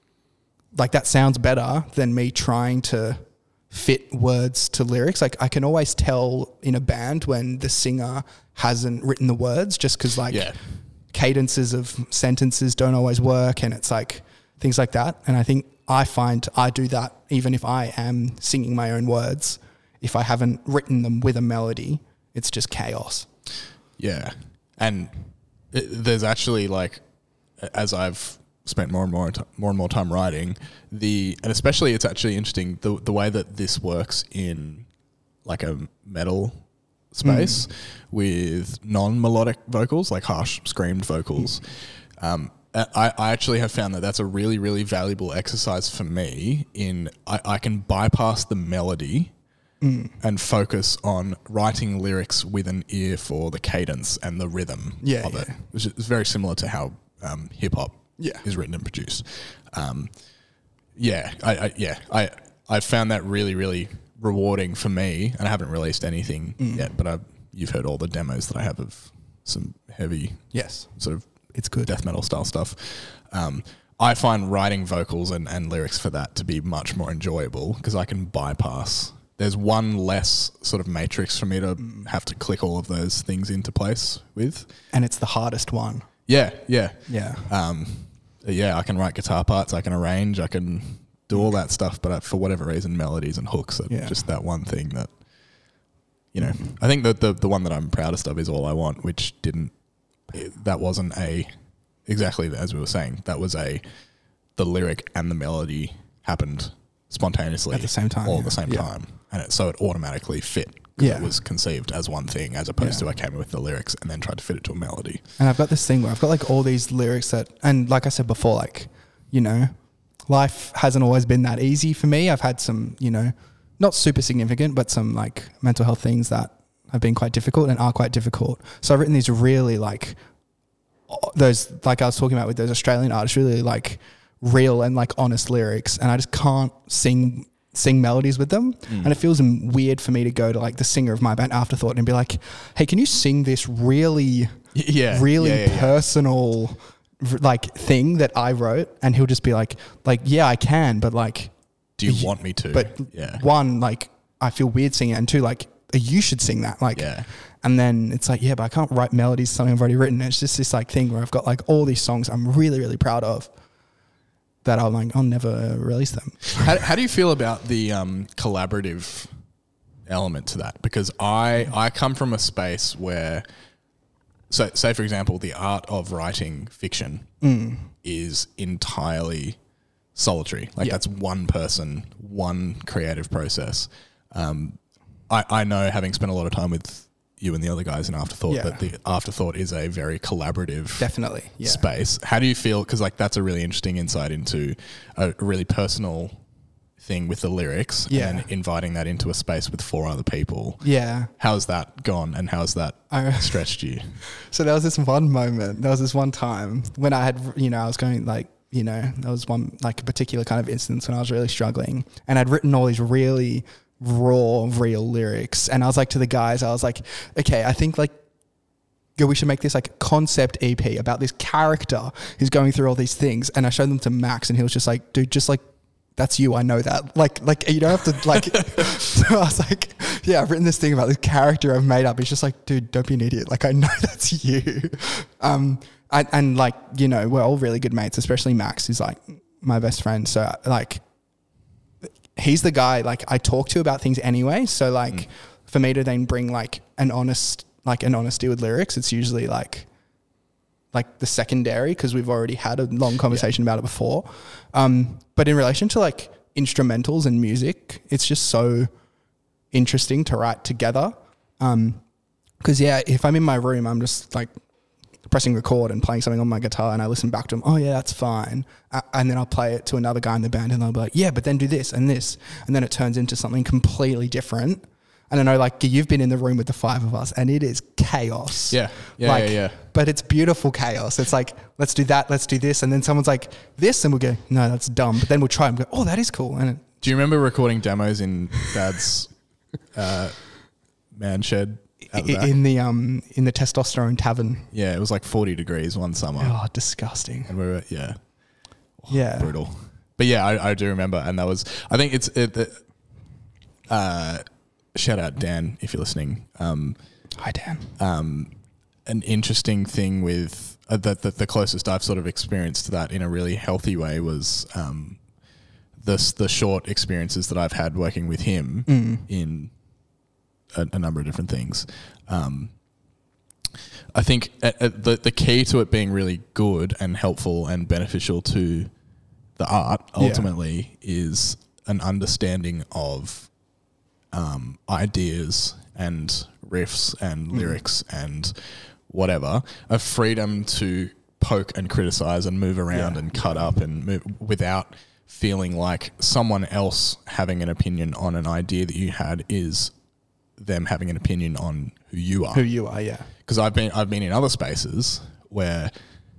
like that sounds better than me trying to fit words to lyrics. Like I can always tell in a band when the singer hasn't written the words, just because like Yeah. cadences of sentences don't always work, and it's like things like that. And I think I find I do that even if I am singing my own words. If I haven't written them with a melody, it's just chaos. Yeah. And it, there's actually like, as I've spent more and more t- more and more time writing, the and especially it's actually interesting the the way that this works in like a metal space mm. with non-melodic vocals, like harsh screamed vocals. Mm. Um, I, I actually have found that that's a really, really valuable exercise for me in I, I can bypass the melody mm. and focus on writing lyrics with an ear for the cadence and the rhythm yeah, of yeah. it, which is very similar to how um, hip-hop yeah. is written and produced. Um, yeah, I, I, yeah, I I found that really, really rewarding for me, and I haven't released anything mm. yet, but I, you've heard all the demos that I have of some heavy yes. sort of It's good. death metal style stuff. Um, I find writing vocals and, and lyrics for that to be much more enjoyable because I can bypass. There's one less sort of matrix for me to mm. have to click all of those things into place with. And it's the hardest one. Yeah, yeah. Yeah. Um, yeah, I can write guitar parts, I can arrange, I can do all that stuff, but for whatever reason, melodies and hooks are yeah. just that one thing that, you know, mm. I think that the, the one that I'm proudest of is All I Want, which didn't, It, that wasn't a exactly as we were saying. That was a the lyric and the melody happened spontaneously at the same time, all yeah. at the same yeah. time, and it, so it automatically fit. Yeah, it was conceived as one thing as opposed yeah. to I came with the lyrics and then tried to fit it to a melody. And I've got this thing where I've got like all these lyrics that, and like I said before, like you know, life hasn't always been that easy for me. I've had some, you know, not super significant, but some like mental health things that have been quite difficult and are quite difficult. So I've written these really like those, like I was talking about with those Australian artists, really like real and like honest lyrics. And I just can't sing, sing melodies with them. Mm. And it feels weird for me to go to like the singer of my band Afterthought and be like, hey, can you sing this really, yeah, really yeah, yeah, personal yeah. like thing that I wrote? And he'll just be like, like, yeah, I can, but like, do you want me to? But yeah. one, like I feel weird singing it, and two, like, you should sing that, like, yeah. and then it's like, yeah, but I can't write melodies to something I've already written. It's just this like thing where I've got like all these songs I'm really, really proud of that I'm like, I'll never release them. How, how do you feel about the um, collaborative element to that? Because I, I come from a space where, so say for example, the art of writing fiction mm. is entirely solitary. Like yeah. that's one person, one creative process. Um, I, I know, having spent a lot of time with you and the other guys in Afterthought, Yeah. that the Afterthought is a very collaborative Definitely. Yeah. space. How do you feel? Because like that's a really interesting insight into a really personal thing with the lyrics, Yeah. and inviting that into a space with four other people. Yeah. How's that gone, and how's that I- stretched you? So there was this one moment, there was this one time when I had, you know, I was going like, you know, there was one, like a particular kind of instance when I was really struggling, and I'd written all these really raw, real lyrics. And I was like to the guys, I was like, okay, I think like, yeah, we should make this like concept E P about this character who's going through all these things. And I showed them to Max, and he was just like, dude, just like, that's you. I know that. Like, like you don't have to like, so I was like, yeah, I've written this thing about this character I've made up. He's just like, dude, don't be an idiot. Like, I know that's you. Um, and, and like, you know, we're all really good mates, especially Max, who's like my best friend. So like, he's the guy like I talk to about things anyway. So like mm. for me to then bring like an honest, like an honesty with lyrics, it's usually like, like the secondary, because we've already had a long conversation yeah. about it before. Um, but in relation to like instrumentals and music, it's just so interesting to write together. Um, cause yeah, if I'm in my room, I'm just like pressing record and playing something on my guitar, and I listen back to them. Oh yeah, that's fine. Uh, and then I'll play it to another guy in the band, and they'll be like, yeah, but then do this and this. And then it turns into something completely different. And I know like you've been in the room with the five of us, and it is chaos. Yeah. Yeah. Like, yeah, yeah. But it's beautiful chaos. It's like, let's do that. Let's do this. And then someone's like this, and we'll go, no, that's dumb. But then we'll try and go, oh, that is cool. And it, do you remember recording demos in Dad's uh, man shed? I, in the um in the Testosterone Tavern. Yeah, it was like forty degrees one summer. Oh, disgusting. And we were yeah, oh, yeah, brutal. But yeah, I, I do remember, and that was I think it's it. it uh, shout out Dan if you're listening. Um, Hi Dan. Um, an interesting thing with uh, the, the the closest I've sort of experienced to that in a really healthy way was um, the the short experiences that I've had working with him mm. in. A, a number of different things. Um, I think uh, uh, the the key to it being really good and helpful and beneficial to the art ultimately yeah. is an understanding of um, ideas and riffs and mm. lyrics and whatever, a freedom to poke and criticize and move around yeah. and cut up and move without feeling like someone else having an opinion on an idea that you had is them having an opinion on who you are. Who you are, yeah. Because I've been I've been in other spaces where,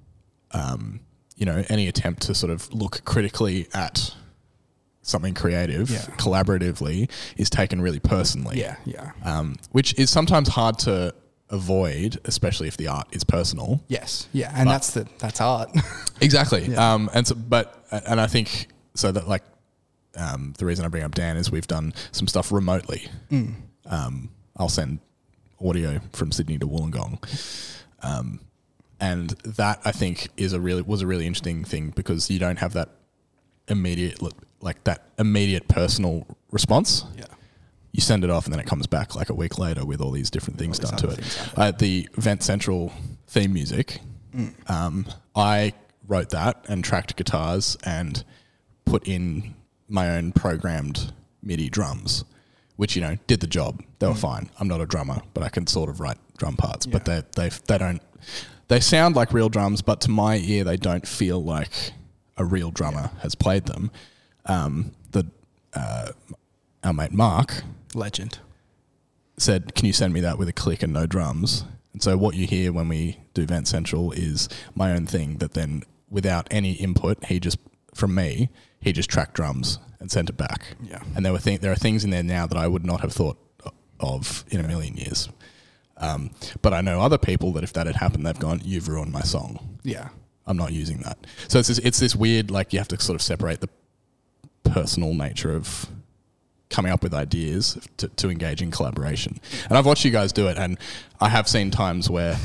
um, you know, any attempt to sort of look critically at something creative, yeah. collaboratively, is taken really personally. Yeah, yeah. Um, which is sometimes hard to avoid, especially if the art is personal. Yes, yeah, and but that's the that's art. Exactly. Yeah. Um, and so, but and I think so that like um, the reason I bring up Dan is we've done some stuff remotely. Mm. Um, I'll send audio from Sydney to Wollongong, um, and that I think is a really was a really interesting thing because you don't have that immediate like that immediate personal response. Yeah, you send it off and then it comes back like a week later with all these different things done to it. Uh, the Vent Central theme music, mm. um, I wrote that and tracked guitars and put in my own programmed MIDI drums, which, you know, did the job. They were mm. fine. I'm not a drummer, but I can sort of write drum parts. Yeah. But they they they don't they sound like real drums, but to my ear they don't feel like a real drummer yeah. has played them. Um, the uh, our mate Mark, legend, said, "Can you send me that with a click and no drums?" And so what you hear when we do Vent Central is my own thing that then, without any input, he just from me, he just tracked drums and sent it back. Yeah. And there were th- there are things in there now that I would not have thought of in a million years. Um, but I know other people that if that had happened, they've gone, "You've ruined my song. Yeah, I'm not using that." So it's this, it's this weird, like you have to sort of separate the personal nature of coming up with ideas to, to engage in collaboration. And I've watched you guys do it, and I have seen times where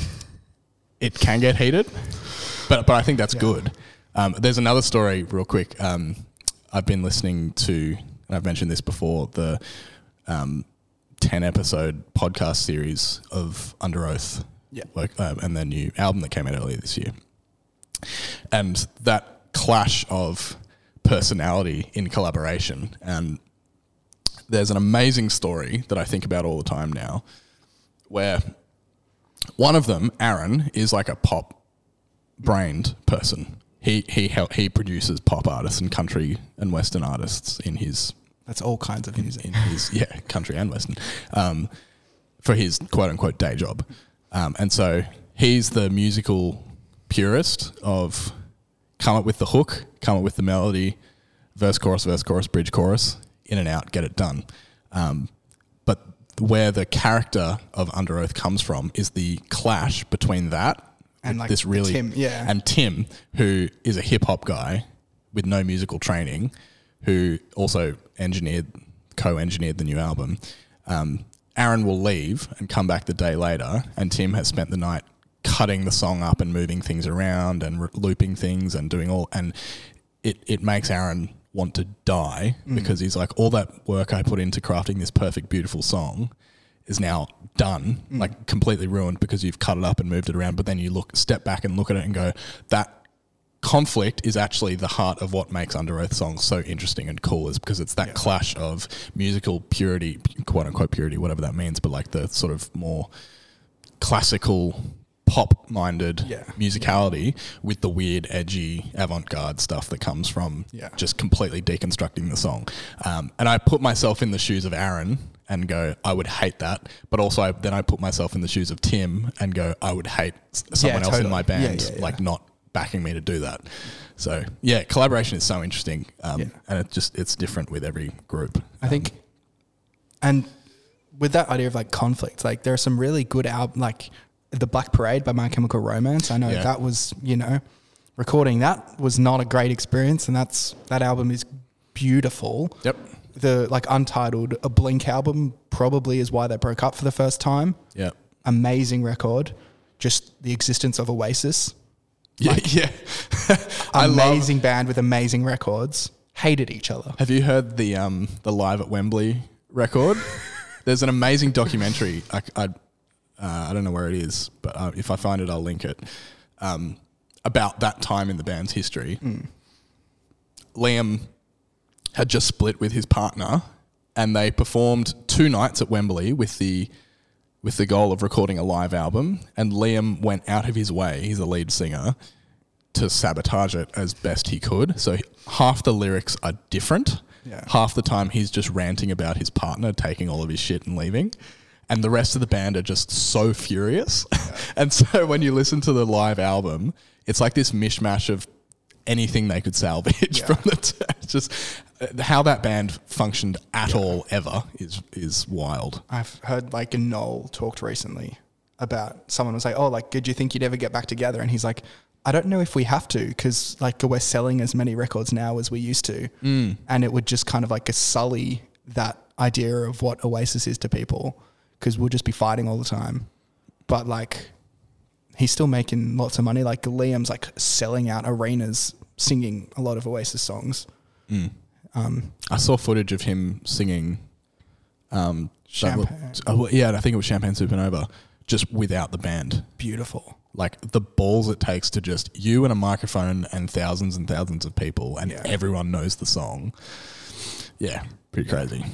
it can get heated, but but I think that's yeah. good. Um, there's another story, real quick. Um, I've been listening to, and I've mentioned this before, the um, ten episode podcast series of Under Oath, yeah. work, uh, and their new album that came out earlier this year. And that clash of personality in collaboration, and there's an amazing story that I think about all the time now, where one of them, Aaron, is like a pop-brained person. He he hel- he produces pop artists and country and western artists in his That's all kinds of music. in his yeah country and western um, for his quote unquote day job, um, and so he's the musical purist of come up with the hook, come up with the melody, verse chorus verse chorus bridge chorus, in and out, get it done. Um, but where the character of Under Oath comes from is the clash between that. And like this really Tim, yeah. and Tim, who is a hip hop guy with no musical training, who also engineered, co-engineered the new album. Um, Aaron will leave and come back the day later, and Tim has spent the night cutting the song up and moving things around and re- looping things and doing all, and it it makes Aaron want to die mm. because he's like, all that work I put into crafting this perfect, beautiful song is now done, mm. like completely ruined because you've cut it up and moved it around. But then you look, step back and look at it and go, that conflict is actually the heart of what makes Under Oath songs so interesting and cool, is because it's that yeah. clash of musical purity, quote unquote purity, whatever that means, but like the sort of more classical pop-minded yeah. musicality yeah. with the weird, edgy, avant-garde stuff that comes from yeah. just completely deconstructing the song. Um, and I put myself in the shoes of Aaron and go, I would hate that. But also I, then I put myself in the shoes of Tim and go, I would hate someone yeah, else totally. in my band yeah, yeah, yeah. like not backing me to do that. So yeah, collaboration is so interesting, um, yeah. and it just it's different with every group. I um, think, and with that idea of like conflict, like there are some really good albums, like The Black Parade by My Chemical Romance. I know yeah. that was, you know, recording that was not a great experience, and that's that album is beautiful. Yep. The like Untitled, a Blink album probably is why they broke up for the first time. Yeah. Amazing record. Just the existence of Oasis. Yeah, like, yeah. amazing love, band with amazing records. Hated each other. Have you heard the um the Live at Wembley record? There's an amazing documentary. I I, uh, I don't know where it is, but uh, if I find it, I'll link it. Um, about that time in the band's history. Mm. Liam had just split with his partner, and they performed two nights at Wembley with the with the goal of recording a live album, and Liam went out of his way, he's the lead singer, to sabotage it as best he could. So half the lyrics are different. Yeah. Half the time he's just ranting about his partner taking all of his shit and leaving. And the rest of the band are just so furious. Yeah. And so when you listen to the live album, it's like this mishmash of anything they could salvage yeah. from the t- it's just how that band functioned at yeah. all ever is is wild. I've heard like Noel talked recently about someone was like, oh, like, did you think you'd ever get back together? And he's like, I don't know if we have to, because like we're selling as many records now as we used to, mm. and it would just kind of like sully that idea of what Oasis is to people, because we'll just be fighting all the time. But like, he's still making lots of money. Like Liam's like selling out arenas, singing a lot of Oasis songs. Mm. Um, I saw footage of him singing. Um, Champagne. Oh, yeah, I think it was Champagne Supernova, just without the band. Beautiful. Like the balls it takes to just you and a microphone and thousands and thousands of people, and yeah. everyone knows the song. Yeah, pretty crazy.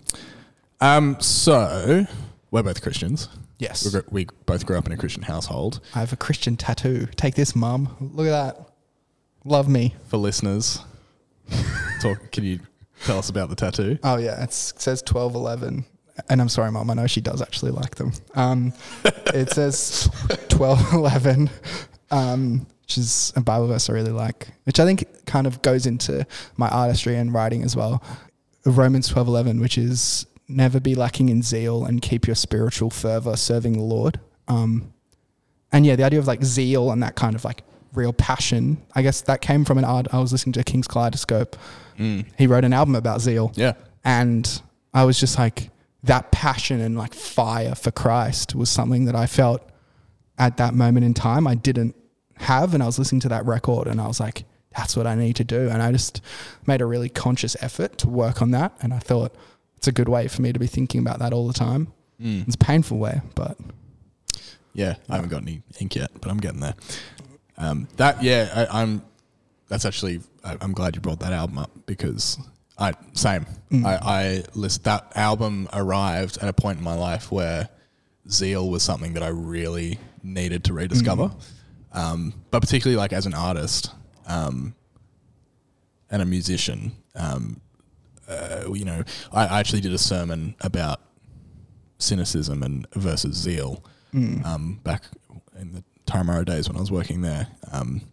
Um, so we're both Christians. Yes. We, we both grew up in a Christian household. I have a Christian tattoo. Take this, Mum. Look at that. Love me. For listeners, talk. Can you tell us about the tattoo? Oh yeah, it's, it says twelve eleven. And I'm sorry, Mum, I know she does actually like them. Um, it says twelve eleven, um, which is a Bible verse I really like, which I think kind of goes into my artistry and writing as well. Romans twelve eleven, which is never be lacking in zeal and keep your spiritual fervor serving the Lord. Um, and yeah, the idea of like zeal and that kind of like real passion, I guess that came from an art. I was listening to King's Kaleidoscope. Mm. He wrote an album about zeal. Yeah. And I was just like, that passion and like fire for Christ was something that I felt at that moment in time I didn't have. And I was listening to that record and I was like, that's what I need to do. And I just made a really conscious effort to work on that. And I thought it's a good way for me to be thinking about that all the time. Mm. It's a painful way, but. Yeah, I haven't got any ink yet, but I'm getting there. Um, that, yeah, I, I'm, that's actually, I, I'm glad you brought that album up because I same. Mm. I, I list that album arrived at a point in my life where zeal was something that I really needed to rediscover. Mm. Um, but particularly like as an artist um, and a musician, um, uh, you know, I, I actually did a sermon about cynicism and versus zeal Mm. um, back in the Taramara days when I was working there. Um,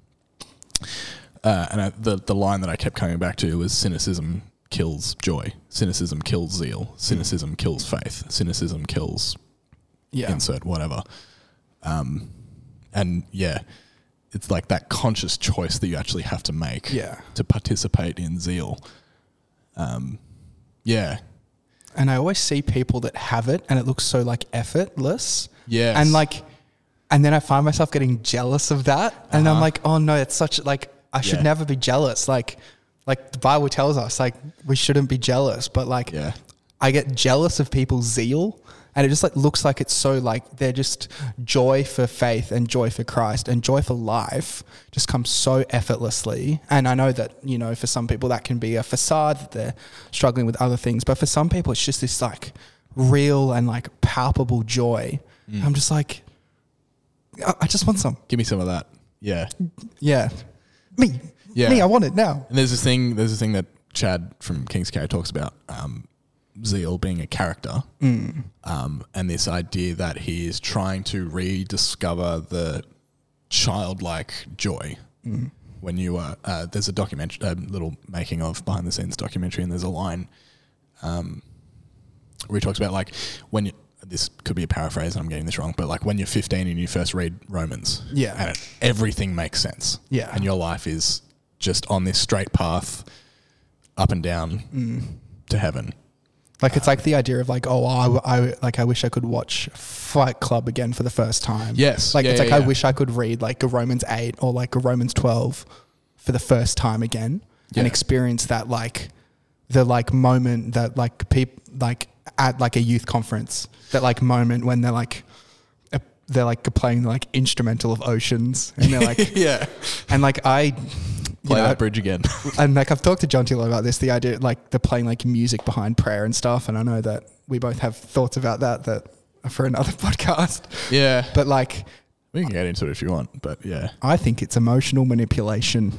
uh, and I, the the line that I kept coming back to was cynicism kills joy, cynicism kills zeal, cynicism mm. kills faith, cynicism kills yeah. insert whatever. Um, and yeah, it's like that conscious choice that you actually have to make yeah. to participate in zeal. Um, yeah. And I always see people that have it and it looks so like effortless. Yes. And like, and then I find myself getting jealous of that. And Uh-huh. I'm like, oh no, it's such like, I should Yeah. never be jealous. Like, like the Bible tells us like we shouldn't be jealous, but like Yeah. I get jealous of people's zeal and it just like looks like it's so like they're just joy for faith and joy for Christ and joy for life just comes so effortlessly. And I know that, you know, for some people that can be a facade that they're struggling with other things, but for some people it's just this like real and like palpable joy. Mm. I'm just like, I, I just want some. Give me some of that. Yeah. Yeah. Me. Yeah. Me, I want it now. And there's this thing, there's this thing that Chad from King's Carry talks about, um, zeal being a character, Mm. um, and this idea that he is trying to rediscover the childlike joy. Mm. When you are, uh, there's a documentary, a little making of behind the scenes documentary, and there's a line um, where he talks about like when you, this could be a paraphrase and I'm getting this wrong, but like when you're fifteen and you first read Romans, Yeah. and it, everything makes sense, Yeah. and your life is just on this straight path up and down Mm. to heaven. Like it's like the idea of like, oh, I, I like I wish I could watch Fight Club again for the first time. Yes. Like Yeah, it's yeah, like I yeah. wish I could read like a Romans eight or like a Romans twelve for the first time again Yeah. and experience that like the like moment that like people like at like a youth conference, that like moment when they're like uh, they're like playing like instrumental of Oceans and they're like yeah. and like I Play you know, that bridge again. and like I've talked to John T. about this, the idea like they're playing like music behind prayer and stuff. And I know that we both have thoughts about that that are for another podcast. Yeah. But like We can get into it if you want, but yeah. I think it's emotional manipulation.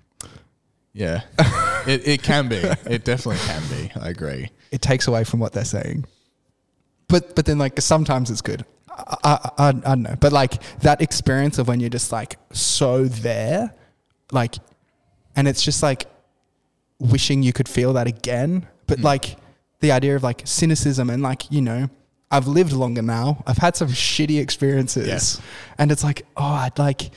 Yeah. it, it can be. It definitely can be. I agree. It takes away from what they're saying. But but then like sometimes it's good. I, I, I, I don't know. But like that experience of when you're just like so there, like, and it's just like wishing you could feel that again. But mm. like the idea of like cynicism and like, you know, I've lived longer now. I've had some shitty experiences. Yes. And it's like, oh, I'd like,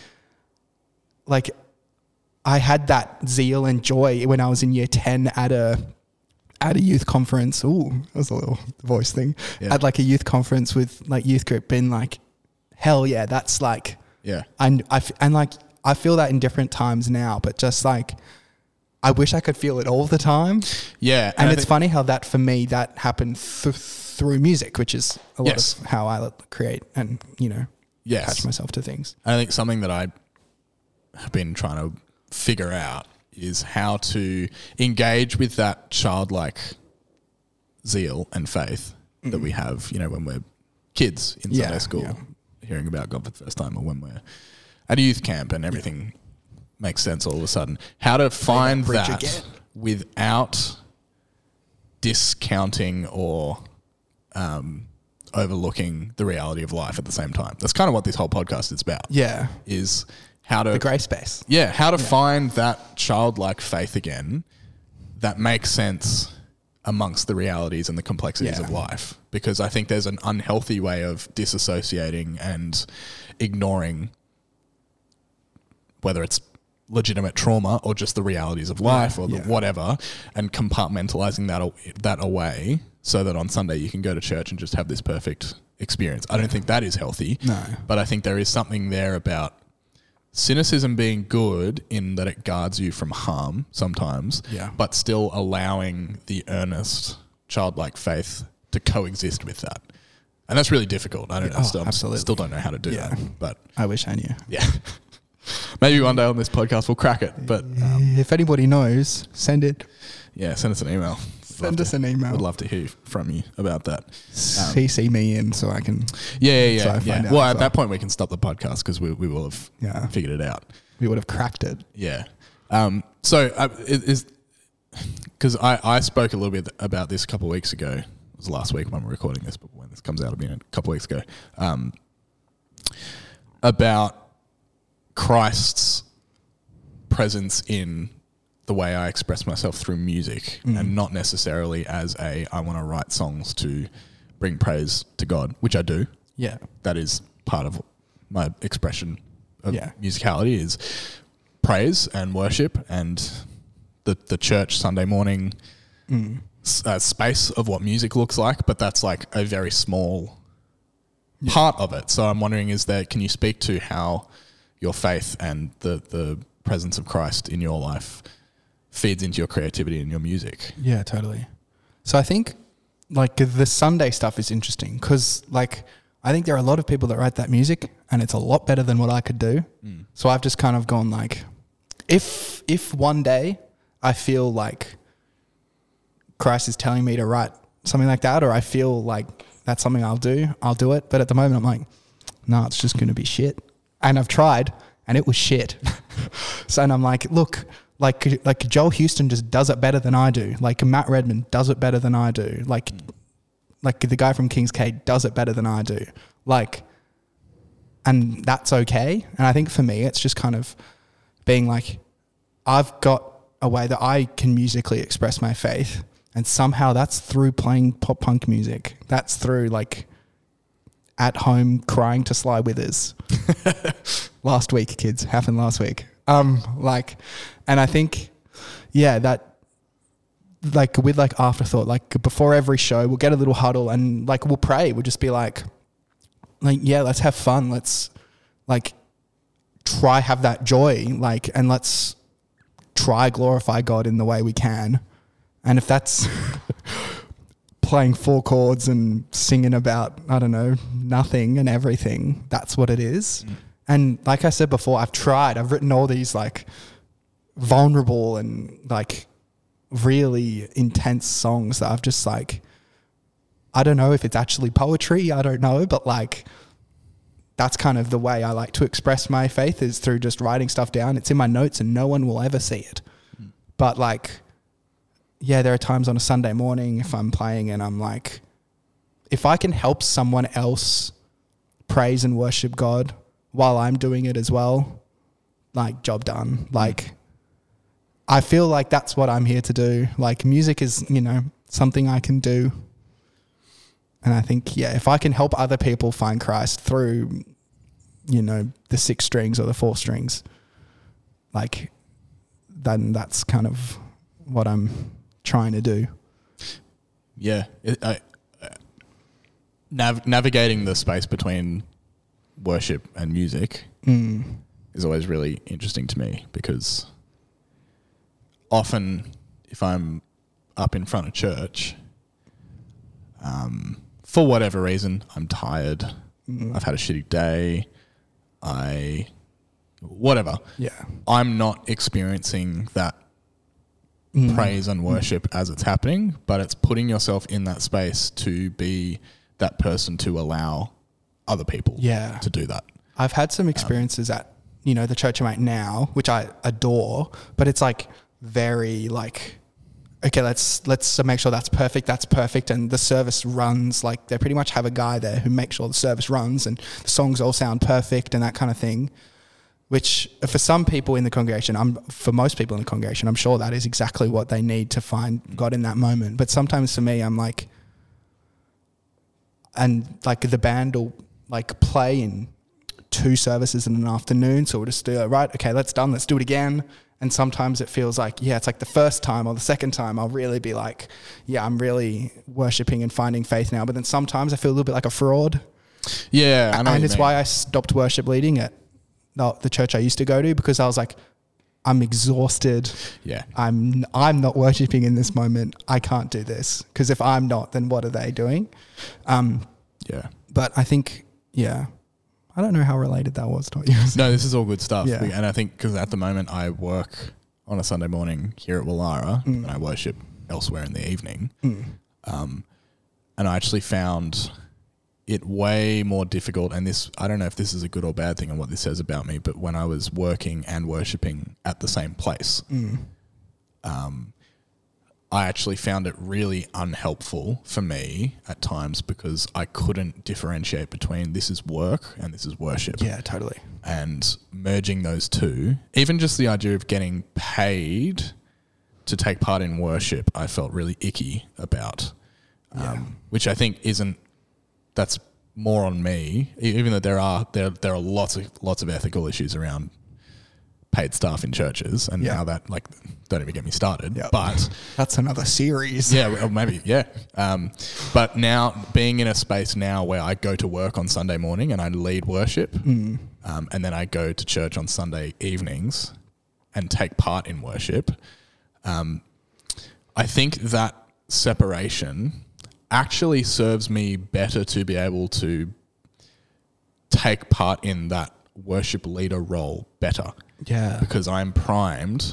like I had that zeal and joy when I was in year ten at a, at a youth conference. Ooh, that was a little voice thing. Yeah. At like a youth conference with like youth group, been like, hell yeah, that's like, yeah. And I, f- and like, I feel that in different times now, but just like, I wish I could feel it all the time. Yeah. And, and it's think, funny how that for me, that happened th- through music, which is a lot yes. of how I create and, you know, yes. attach myself to things. I think something that I have been trying to figure out is how to engage with that childlike zeal and faith mm. that we have, you know, when we're kids in yeah, Sunday school, yeah. hearing about God for the first time, or when we're at a youth camp and everything yeah. makes sense all of a sudden. How to find that again. Without discounting or um, overlooking the reality of life at the same time. That's kind of what this whole podcast is about. Yeah. Is how to... The grey space. Yeah, how to yeah. find that childlike faith again that makes sense amongst the realities and the complexities yeah. of life. Because I think there's an unhealthy way of disassociating and ignoring whether it's legitimate trauma or just the realities of life yeah, or the yeah. whatever, and compartmentalizing that that away so that on Sunday you can go to church and just have this perfect experience. I don't think that is healthy. No. But I think there is something there about cynicism being good in that it guards you from harm sometimes, yeah. but still allowing the earnest childlike faith to coexist with that. And that's really difficult. I don't yeah, know. oh, Still, absolutely. still don't know how to do yeah. that. But I wish I knew. Yeah. Maybe one day on this podcast we'll crack it. But um, if anybody knows, send it. Yeah, send us an email. Send us an email. Would love to hear from you about that. Um, C C me in so I can. Yeah, yeah, so I yeah. find yeah. out Well, as at well. that point we can stop the podcast because we we will have Yeah. figured it out. We would have cracked it. Yeah. Um, so uh, is because I, I spoke a little bit about this a couple of weeks ago. It was last week when we're recording this, but when this comes out, it'll be a couple of weeks ago. Um, about Christ's presence in the way I express myself through music, Mm. and not necessarily as a I want to write songs to bring praise to God, which I do. Yeah. That is part of my expression of Yeah. musicality is praise and worship, and the the church Sunday morning Mm. s- uh, space of what music looks like, but that's like a very small part of it. So I'm wondering, is there, can you speak to how your faith and the, the presence of Christ in your life feeds into your creativity and your music? Yeah, totally. So I think like the Sunday stuff is interesting because like I think there are a lot of people that write that music and it's a lot better than what I could do. Mm. So I've just kind of gone like, if if one day I feel like Christ is telling me to write something like that, or I feel like that's something I'll do, I'll do it. But at the moment I'm like, no, it's just going to be shit. And I've tried and it was shit. So and I'm like, look, like like Joel Houston just does it better than I do. Like Matt Redman does it better than I do. Like like the guy from King's K does it better than I do. Like, and that's okay. And I think for me, it's just kind of being like, I've got a way that I can musically express my faith. And somehow that's through playing pop punk music. That's through like at home crying to Sly Withers. Last week, kids, happened last week. Um, like, and I think, yeah, that like with like afterthought, like before every show, we'll get a little huddle and like we'll pray. We'll just be like, like, yeah, let's have fun. Let's like try have that joy, like, and let's try glorify God in the way we can. And if that's playing four chords and singing about, I don't know, nothing and everything, that's what it is. Mm. And like I said before, I've tried, I've written all these like vulnerable and like really intense songs that I've just like, I don't know if it's actually poetry, I don't know, but like that's kind of the way I like to express my faith is through just writing stuff down. It's in my notes and no one will ever see it. Mm. But like, yeah, there are times on a Sunday morning if I'm playing and I'm like, if I can help someone else praise and worship God while I'm doing it as well, like job done. Like I feel like that's what I'm here to do. Like music is, you know, something I can do. And I think, yeah, if I can help other people find Christ through, you know, the six strings or the four strings, like then that's kind of what I'm trying to do. Yeah. It, I, uh, nav- navigating the space between worship and music mm. is always really interesting to me because often if I'm up in front of church, um, for whatever reason, I'm tired. Mm. I've had a shitty day. I, whatever. Yeah. I'm not experiencing that mm. praise and worship mm. as it's happening, but it's putting yourself in that space to be that person to allow other people yeah. to do that. I've had some experiences um, at, you know, the church I'm at now, which I adore, but it's like very like, okay, let's let's make sure that's perfect, that's perfect, and the service runs, like they pretty much have a guy there who makes sure the service runs and the songs all sound perfect and that kind of thing, which for some people in the congregation, I'm for most people in the congregation, I'm sure that is exactly what they need to find God in that moment. But sometimes for me, I'm like, and like the band will like play in two services in an afternoon, so we'll just do it, right, okay, let's done, let's do it again. And sometimes it feels like, yeah, it's like the first time or the second time I'll really be like, yeah, I'm really worshipping and finding faith now. But then sometimes I feel a little bit like a fraud. Yeah, I know. And it's why I stopped worship leading at the, the church I used to go to, because I was like, I'm exhausted. Yeah. I'm I'm not worshipping in this moment. I can't do this. Because if I'm not, then what are they doing? Um, yeah. But I think, yeah. I don't know how related that was to what you were saying. No, this is all good stuff. Yeah. And I think because at the moment I work on a Sunday morning here at Wallara mm. and I worship elsewhere in the evening. Mm. Um, and I actually found it way more difficult, and this, I don't know if this is a good or bad thing and what this says about me, but when I was working and worshipping at the same place, Mm. um, I actually found it really unhelpful for me at times because I couldn't differentiate between this is work and this is worship. Yeah, totally. And merging those two, even just the idea of getting paid to take part in worship, I felt really icky about, um, Yeah. which I think isn't, that's more on me, e- even though there are, there, there are lots of, lots of ethical issues around paid staff in churches and Yeah. how that, like, don't even get me started, Yep. but That's another series. yeah, well, maybe, yeah. Um, but now being in a space now where I go to work on Sunday morning and I lead worship, Mm. um, and then I go to church on Sunday evenings and take part in worship, um, I think that separation actually serves me better to be able to take part in that worship leader role better. Yeah. Because I'm primed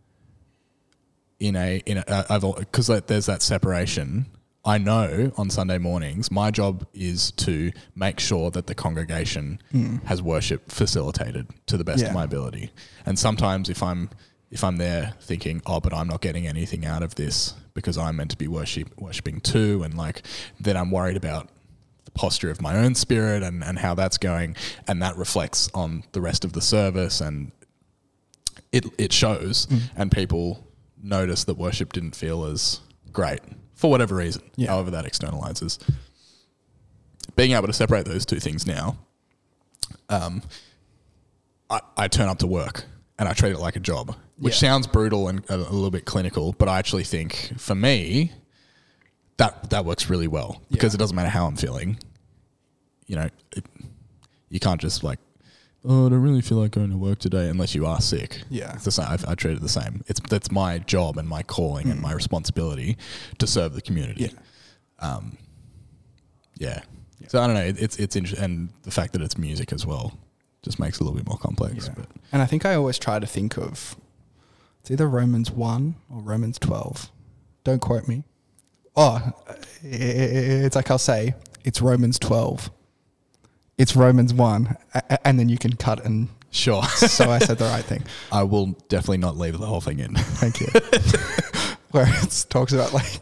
in a in a uh, I've because like, there's that separation. I know on Sunday mornings my job is to make sure that the congregation Mm. has worship facilitated to the best Yeah. of my ability. And sometimes if I'm if I'm there thinking, oh, but I'm not getting anything out of this because I'm meant to be worship worshiping too, and like then I'm worried about the posture of my own spirit and, and how that's going, and that reflects on the rest of the service, and it it shows, Mm. and people notice that worship didn't feel as great for whatever reason, Yeah. however that externalizes. Being able to separate those two things now, um, I, I turn up to work and I treat it like a job, which Yeah. sounds brutal and a, a little bit clinical, but I actually think for me, that that works really well because Yeah. it doesn't matter how I'm feeling. You know, it, you can't just like, oh, I don't really feel like going to work today unless you are sick. Yeah. It's the same. I, I treat it the same. It's that's my job and my calling and my responsibility to serve the community. Yeah. Um, yeah. So I don't know. It, it's it's interesting, and the fact that it's music as well just makes it a little bit more complex. Yeah. But And I think I always try to think of, it's either Romans one or Romans twelve. Don't quote me. Oh, it's like I'll say, it's Romans twelve. It's Romans one. a- a- And then you can cut and sure. so I said the right thing. I will definitely not leave the whole thing in. Thank you. Where it talks about like,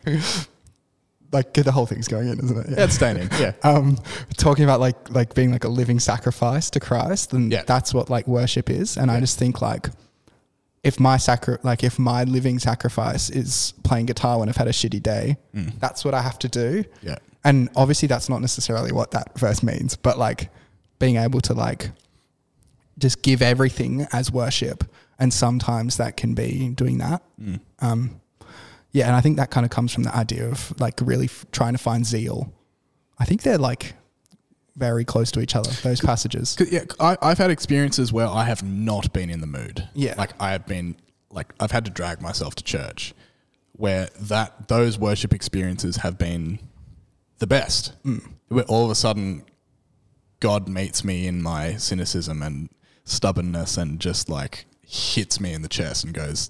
like the whole thing's going in, isn't it? Yeah, it's staying in. Yeah. Um, talking about like like being like a living sacrifice to Christ, and Yeah. that's what like worship is. And I Yeah. just think like, if my sacri- like if my living sacrifice is playing guitar when I've had a shitty day, Mm. that's what I have to do. Yeah. And obviously that's not necessarily what that verse means, but like being able to like just give everything as worship, and sometimes that can be doing that. Mm. Um, yeah, and I think that kind of comes from the idea of like really f- trying to find zeal. I think they're like very close to each other, those passages. 'Cause, yeah, I, I've had experiences where I have not been in the mood. Yeah. Like I have been, like I've had to drag myself to church, where that those worship experiences have been the best. Mm. Where all of a sudden, God meets me in my cynicism and stubbornness and just like hits me in the chest and goes,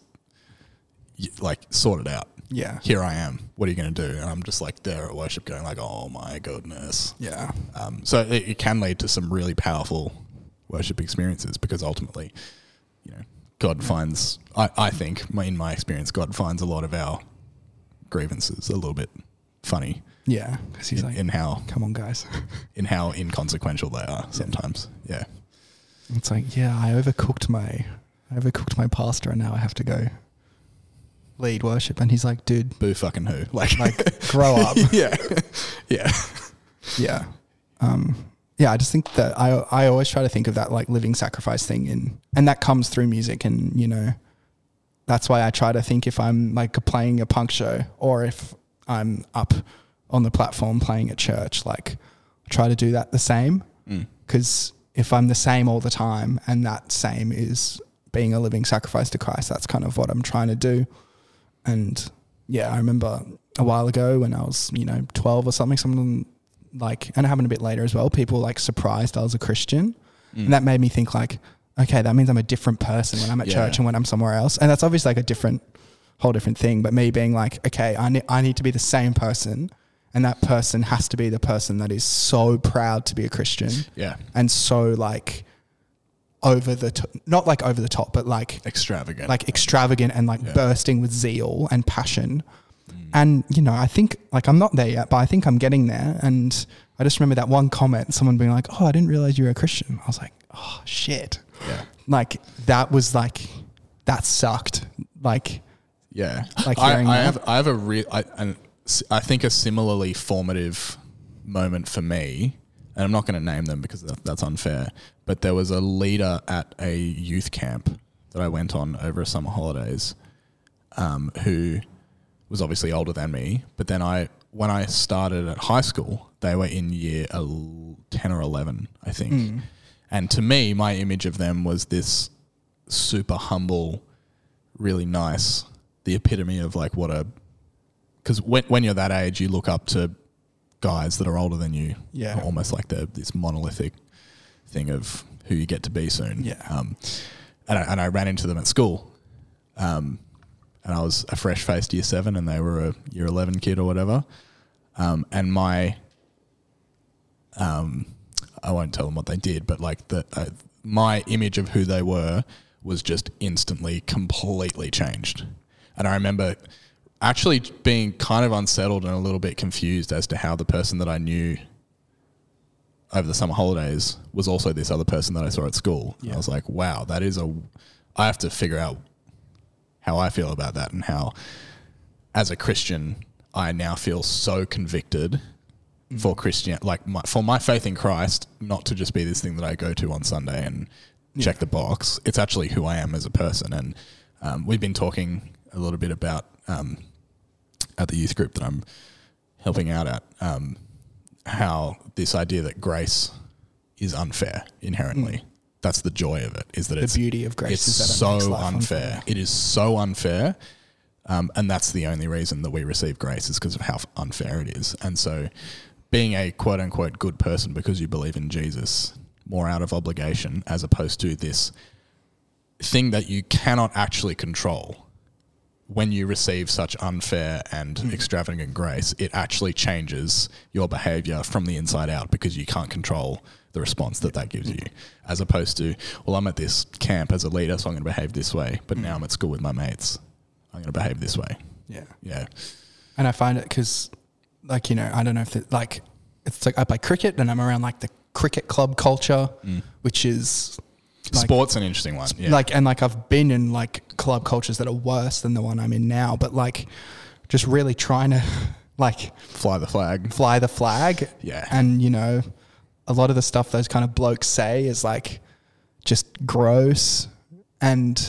"Y- like sort it out. Yeah. Here I am. What are you going to do?" And I'm just like there at worship going like, oh my goodness. Yeah. Um, so it, it can lead to some really powerful worship experiences because ultimately, you know, God finds, I, I think, my, in my experience, God finds a lot of our grievances a little bit funny Yeah. Because he's in, like, in how come on, guys. in how inconsequential they are sometimes. Yeah. It's like, yeah, I overcooked my, I overcooked my pasta, and now I have to go lead worship. And he's like, dude, Boo fucking who? Like, like grow up. yeah. Yeah. Yeah. Um, yeah, I just think that I I always try to think of that like living sacrifice thing, in, and that comes through music. And, you know, that's why I try to think if I'm like playing a punk show or if I'm up on the platform playing at church, like I try to do that the same. Mm. Because if I'm the same all the time and that same is being a living sacrifice to Christ, that's kind of what I'm trying to do. And yeah, I remember a while ago when I was, you know, twelve or something, someone like, and it happened a bit later as well, people like surprised I was a Christian. Mm. And that made me think like, okay, that means I'm a different person when I'm at Yeah. church and when I'm somewhere else. And that's obviously like a different, whole different thing. But me being like, okay, I need, I need to be the same person, and that person has to be the person that is so proud to be a Christian. Yeah. And so like over the, to- not like over the top, but like Extravagant. like extravagant and like Yeah. bursting with zeal and passion. Mm. And, you know, I think like I'm not there yet, but I think I'm getting there. And I just remember that one comment, someone being like, oh, I didn't realize you were a Christian. I was like, oh shit. Yeah. Like that was like, that sucked. Like, Yeah. Like I, hearing I that. have I have a real I, and s- I think a similarly formative moment for me, and I'm not going to name them because that, that's unfair, but there was a leader at a youth camp that I went on over summer holidays, um, who was obviously older than me, but then I when I started at high school, they were in year el- ten or eleven, I think. Mm. And to me, my image of them was this super humble, really nice, the epitome of like what a, because when when you're that age, you look up to guys that are older than you, Yeah. almost like the this monolithic thing of who you get to be soon. Yeah. Um, and I, and I ran into them at school, um, and I was a fresh faced year seven, and they were a year eleven kid or whatever, um, and my, um, I won't tell them what they did, but like the uh, my image of who they were was just instantly completely changed. And I remember actually being kind of unsettled and a little bit confused as to how the person that I knew over the summer holidays was also this other person that I saw at school. Yeah. I was like, wow, that is a, I have to figure out how I feel about that, and how as a Christian, I now feel so convicted mm. for Christian, like my, for my faith in Christ, not to just be this thing that I go to on Sunday and yeah. check the box. It's actually who I am as a person. And um, we've been talking a little bit about um, at the youth group that I'm helping out at, um, how this idea that grace is unfair inherently. Mm. That's the joy of it, is that the it's beauty of grace it's is that it so makes life unfair. unfair. It is so unfair. Um, and that's the only reason that we receive grace, is because of how unfair it is. And so being a quote unquote good person because you believe in Jesus, more out of obligation, as opposed to this thing that you cannot actually control. When you receive such unfair and mm. extravagant grace, it actually changes your behavior from the inside out, because you can't control the response that that gives mm. you, as opposed to, well, I'm at this camp as a leader, so I'm going to behave this way, but mm. now I'm at school with my mates, I'm going to behave this way. Yeah. Yeah. And I find it because, like, you know, I don't know if it, like, it's like I play cricket and I'm around like the cricket club culture, mm. which is like, sport's an interesting one. Yeah. Like, and like I've been in like club cultures that are worse than the one I'm in now, but like just really trying to like fly the flag, fly the flag. Yeah. And, you know, a lot of the stuff those kind of blokes say is like just gross, and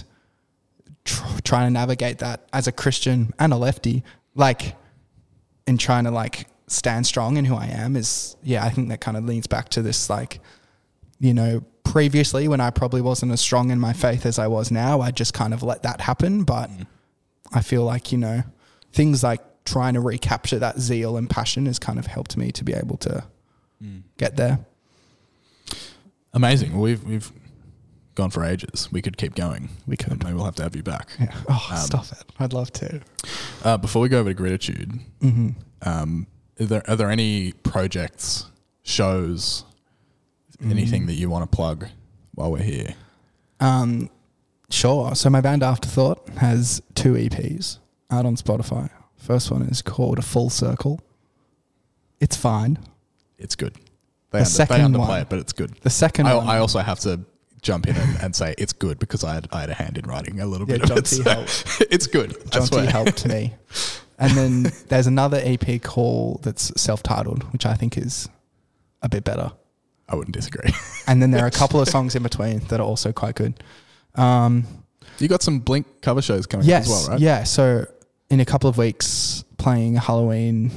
tr- trying to navigate that as a Christian and a lefty, like in trying to like stand strong in who I am is, yeah, I think that kind of leans back to this, like, you know, previously when I probably wasn't as strong in my faith as I was now, I just kind of let that happen. But mm. I feel like, you know, things like trying to recapture that zeal and passion has kind of helped me to be able to mm. get there. Amazing. Well, we've, we've gone for ages. We could keep going. We could. Maybe we'll have to have you back. Yeah. Oh, um, stop it. I'd love to. Uh, before we go over to Gratitude, mm-hmm. um, are there, are there any projects, shows, mm. anything that you want to plug while we're here? Um, sure. So my band Afterthought has two E Ps out on Spotify. First one is called A Full Circle. It's fine. It's good. They, the under, second they underplay one, it, but it's good. The second I, one. I also have to jump in and, and say it's good because I had, I had a hand in writing a little yeah, bit of Jonty it. So helped. It's good. Jonty helped me. And then there's another E P call that's self-titled, which I think is a bit better. I wouldn't disagree. And then there are a couple of songs in between that are also quite good. Um, you got some Blink cover shows coming yes, up as well, right? Yeah. So in a couple of weeks, playing a Halloween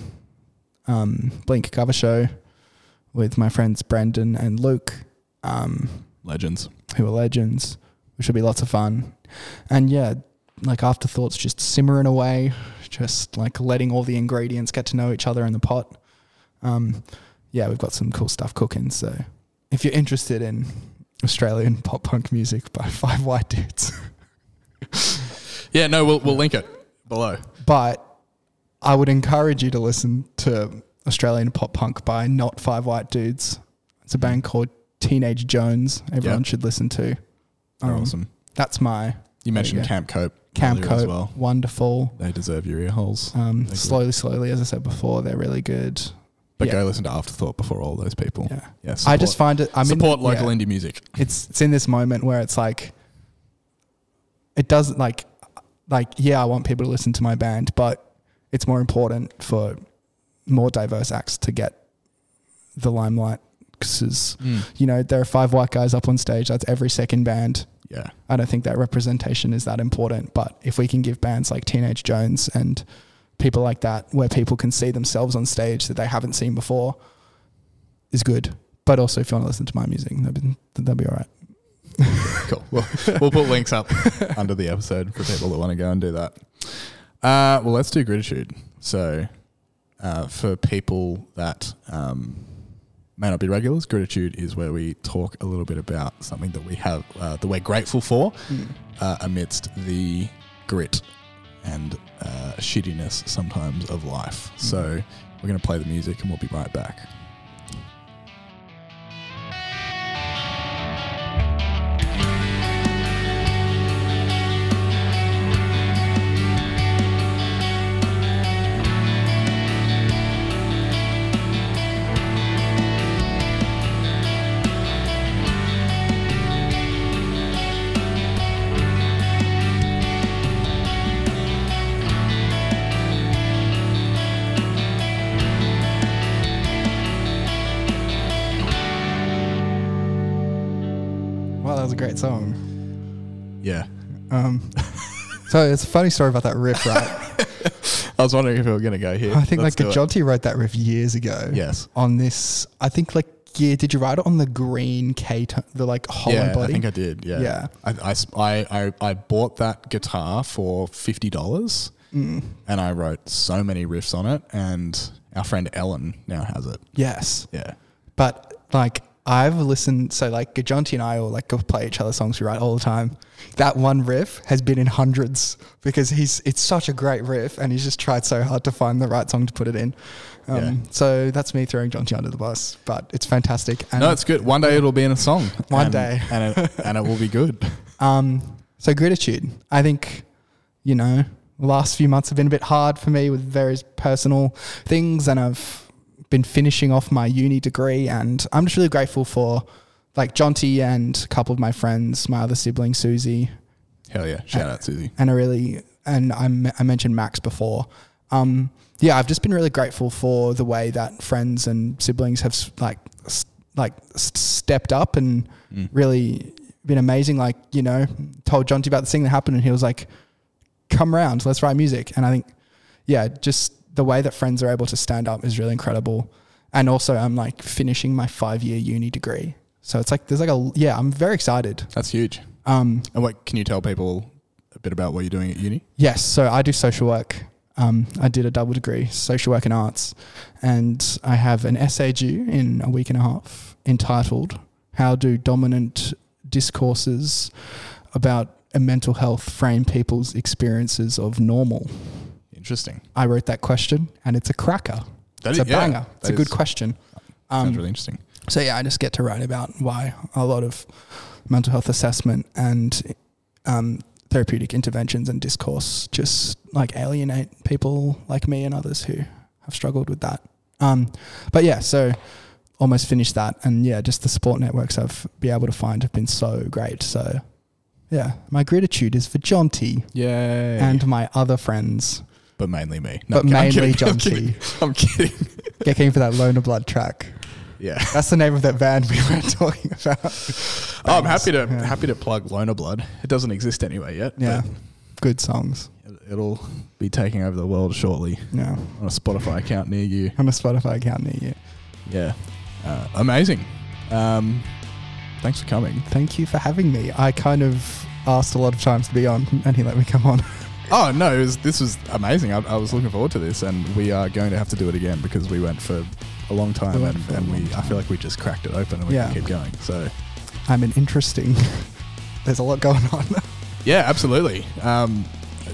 um, Blink cover show with my friends Brendan and Luke. Um, legends. Who are legends, which will be lots of fun. And yeah, like Afterthoughts just simmering away, just like letting all the ingredients get to know each other in the pot. Um, yeah, we've got some cool stuff cooking. So if you're interested in Australian pop punk music by five white dudes. Yeah, no, we'll we'll link it. below. But I would encourage you to listen to Australian pop punk by Not Five White Dudes. It's a band called Teenage Jones. Everyone Yep. should listen to. They're Um, awesome. That's my You mentioned go. Camp Cope. Camp earlier Cope. as well. Wonderful. They deserve your ear holes. Um, They're slowly, good. slowly, as I said before, they're really good. But yeah. go listen to Afterthought before all those people. Yeah. Yeah, I just support- find it. I'm support in, local yeah, indie music. It's it's in this moment where it's like, it doesn't like, like yeah, I want people to listen to my band, but it's more important for more diverse acts to get the limelight because Mm. you know there are five white guys up on stage. That's every second band. Yeah. I don't think that representation is that important. But if we can give bands like Teenage Jones and people like that, where people can see themselves on stage that they haven't seen before, is good. But also, if you want to listen to my music, that'd be, that'd be all right. Cool. We'll, we'll put links up under the episode for people that want to go and do that. Uh, well, let's do Gratitude. So uh, for people that um, may not be regulars, Gratitude is where we talk a little bit about something that we have, uh, that we're grateful for Mm. uh, amidst the grit and uh, shittiness sometimes of life. Mm. So we're going to play the music and we'll be right back. Wow, that was a great song. Yeah. Um, so it's a funny story about that riff, right? I was wondering if we were going to go here. I think Let's like do it. Gajonti wrote that riff years ago. Yes. On this, I think like yeah, did you write it on the green K, t- the like Holland Yeah, body? I think I did. Yeah. Yeah. I, I, I, I bought that guitar for fifty dollars Mm. and I wrote so many riffs on it, and our friend Ellen now has it. Yes. Yeah. But like I've listened, so like Gajonti and I all like go play each other songs we write all the time. That one riff has been in hundreds because he's it's such a great riff and he's just tried so hard to find the right song to put it in. Um, Yeah. So that's me throwing Jonty under the bus, but it's fantastic. And No, it's good. One day it'll be in a song. One and, day. and it, and it will be good. Um, so Gratitude, I think, you know, the last few months have been a bit hard for me with various personal things, and I've been finishing off my uni degree, and I'm just really grateful for like Jonty and a couple of my friends, my other sibling Susie, Hell yeah. Shout out, Susie. and I really, and I, m- I mentioned Max before. Um, yeah, I've just been really grateful for the way that friends and siblings have s- like s- like s- stepped up and Mm. really been amazing. Like, you know, told Jonty about the thing that happened and he was like, come round, let's write music. And I think, yeah, just the way that friends are able to stand up is really incredible. And also I'm like finishing my five year uni degree. So it's like, there's like a, yeah, I'm very excited. That's huge. Um, And what can you tell people a bit about what you're doing at uni? Yes, so I do social work. Um, I did a double degree, social work and arts, and I have an essay due in a week and a half entitled "How Do Dominant Discourses About a Mental Health Frame People's Experiences of Normal?" Interesting. I wrote that question, and it's a cracker. That it's is- a yeah, banger. It's that a good is- question. Sounds Um, really interesting. So yeah, I just get to write about why a lot of mental health assessment and um, therapeutic interventions and discourse just like alienate people like me and others who have struggled with that. Um, but yeah, so almost finished that, and yeah, just the support networks I've been able to find have been so great. So yeah, my gratitude is for Jonty Yay. and my other friends, but mainly me. but I'm mainly kidding, I'm Jonty. kidding. I'm kidding. Get keen for that Loner Blood track. Yeah. That's the name of that band we were talking about. Oh, I'm happy to Yeah. happy to plug Loner Blood. It doesn't exist anyway yet. Yeah, good songs. But it'll be taking over the world shortly Yeah, on a Spotify account near you. on a Spotify account near you. Yeah. Uh, amazing. Um, thanks for coming. Thank you for having me. I kind of asked a lot of times to be on, and he let me come on. Oh, no, it was, this was amazing. I, I was looking forward to this, and we are going to have to do it again because we went for a long time, We went and, for a and long we I time. feel like we just cracked it open and we Yeah. can keep going. So, I'm an interesting. There's a lot going on. yeah, absolutely. Um,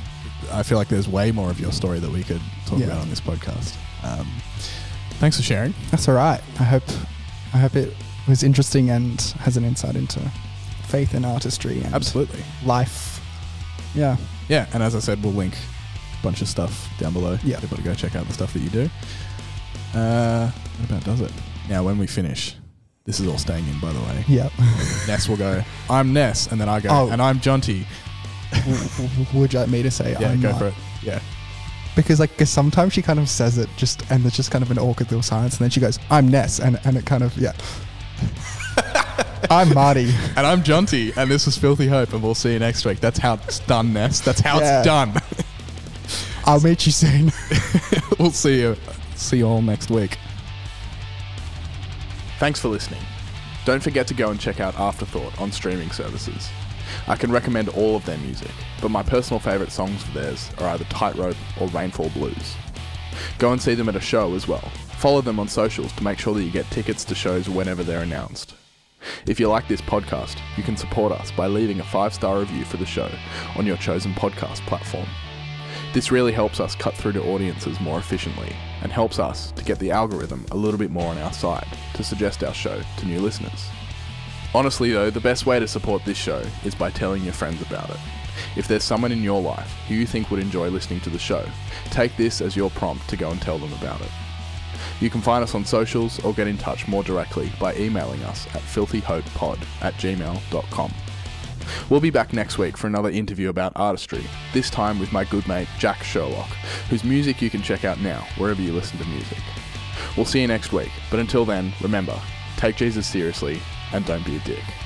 I feel like there's way more of your story that we could talk Yeah. about on this podcast. Um, thanks for sharing. That's all right. I hope I hope it was interesting and has an insight into faith and artistry and Absolutely. life. Yeah. Yeah, and as I said, we'll link a bunch of stuff down below. Yeah. People to go check out the stuff that you do. Uh, that about does it. Now, when we finish, this is all staying in, by the way. Yeah. Ness will go, I'm Ness, and then I go, Oh. and I'm Jonty. W- w- Would you like me to say Yeah, I'm go not? for it. Yeah. Because like 'cause sometimes she kind of says it just and there's just kind of an awkward little silence and then she goes, I'm Ness, and, and it kind of, yeah. I'm Marty. And I'm Jonty, and this is Filthy Hope, and we'll see you next week. That's how it's done, Ness. That's how Yeah. it's done. I'll meet you soon. We'll see you. See you all next week. Thanks for listening. Don't forget to go and check out Afterthought on streaming services. I can recommend all of their music, but my personal favourite songs of theirs are either Tightrope or Rainfall Blues. Go and see them at a show as well. Follow them on socials to make sure that you get tickets to shows whenever they're announced. If you like this podcast, you can support us by leaving a five-star review for the show on your chosen podcast platform. This really helps us cut through to audiences more efficiently and helps us to get the algorithm a little bit more on our side to suggest our show to new listeners. Honestly though, the best way to support this show is by telling your friends about it. If there's someone in your life who you think would enjoy listening to the show, take this as your prompt to go and tell them about it. You can find us on socials or get in touch more directly by emailing us at filthyhopepod at gmail dot com. We'll be back next week for another interview about artistry, this time with my good mate Jack Sherlock, whose music you can check out now wherever you listen to music. We'll see you next week, but until then, remember, take Jesus seriously and don't be a dick.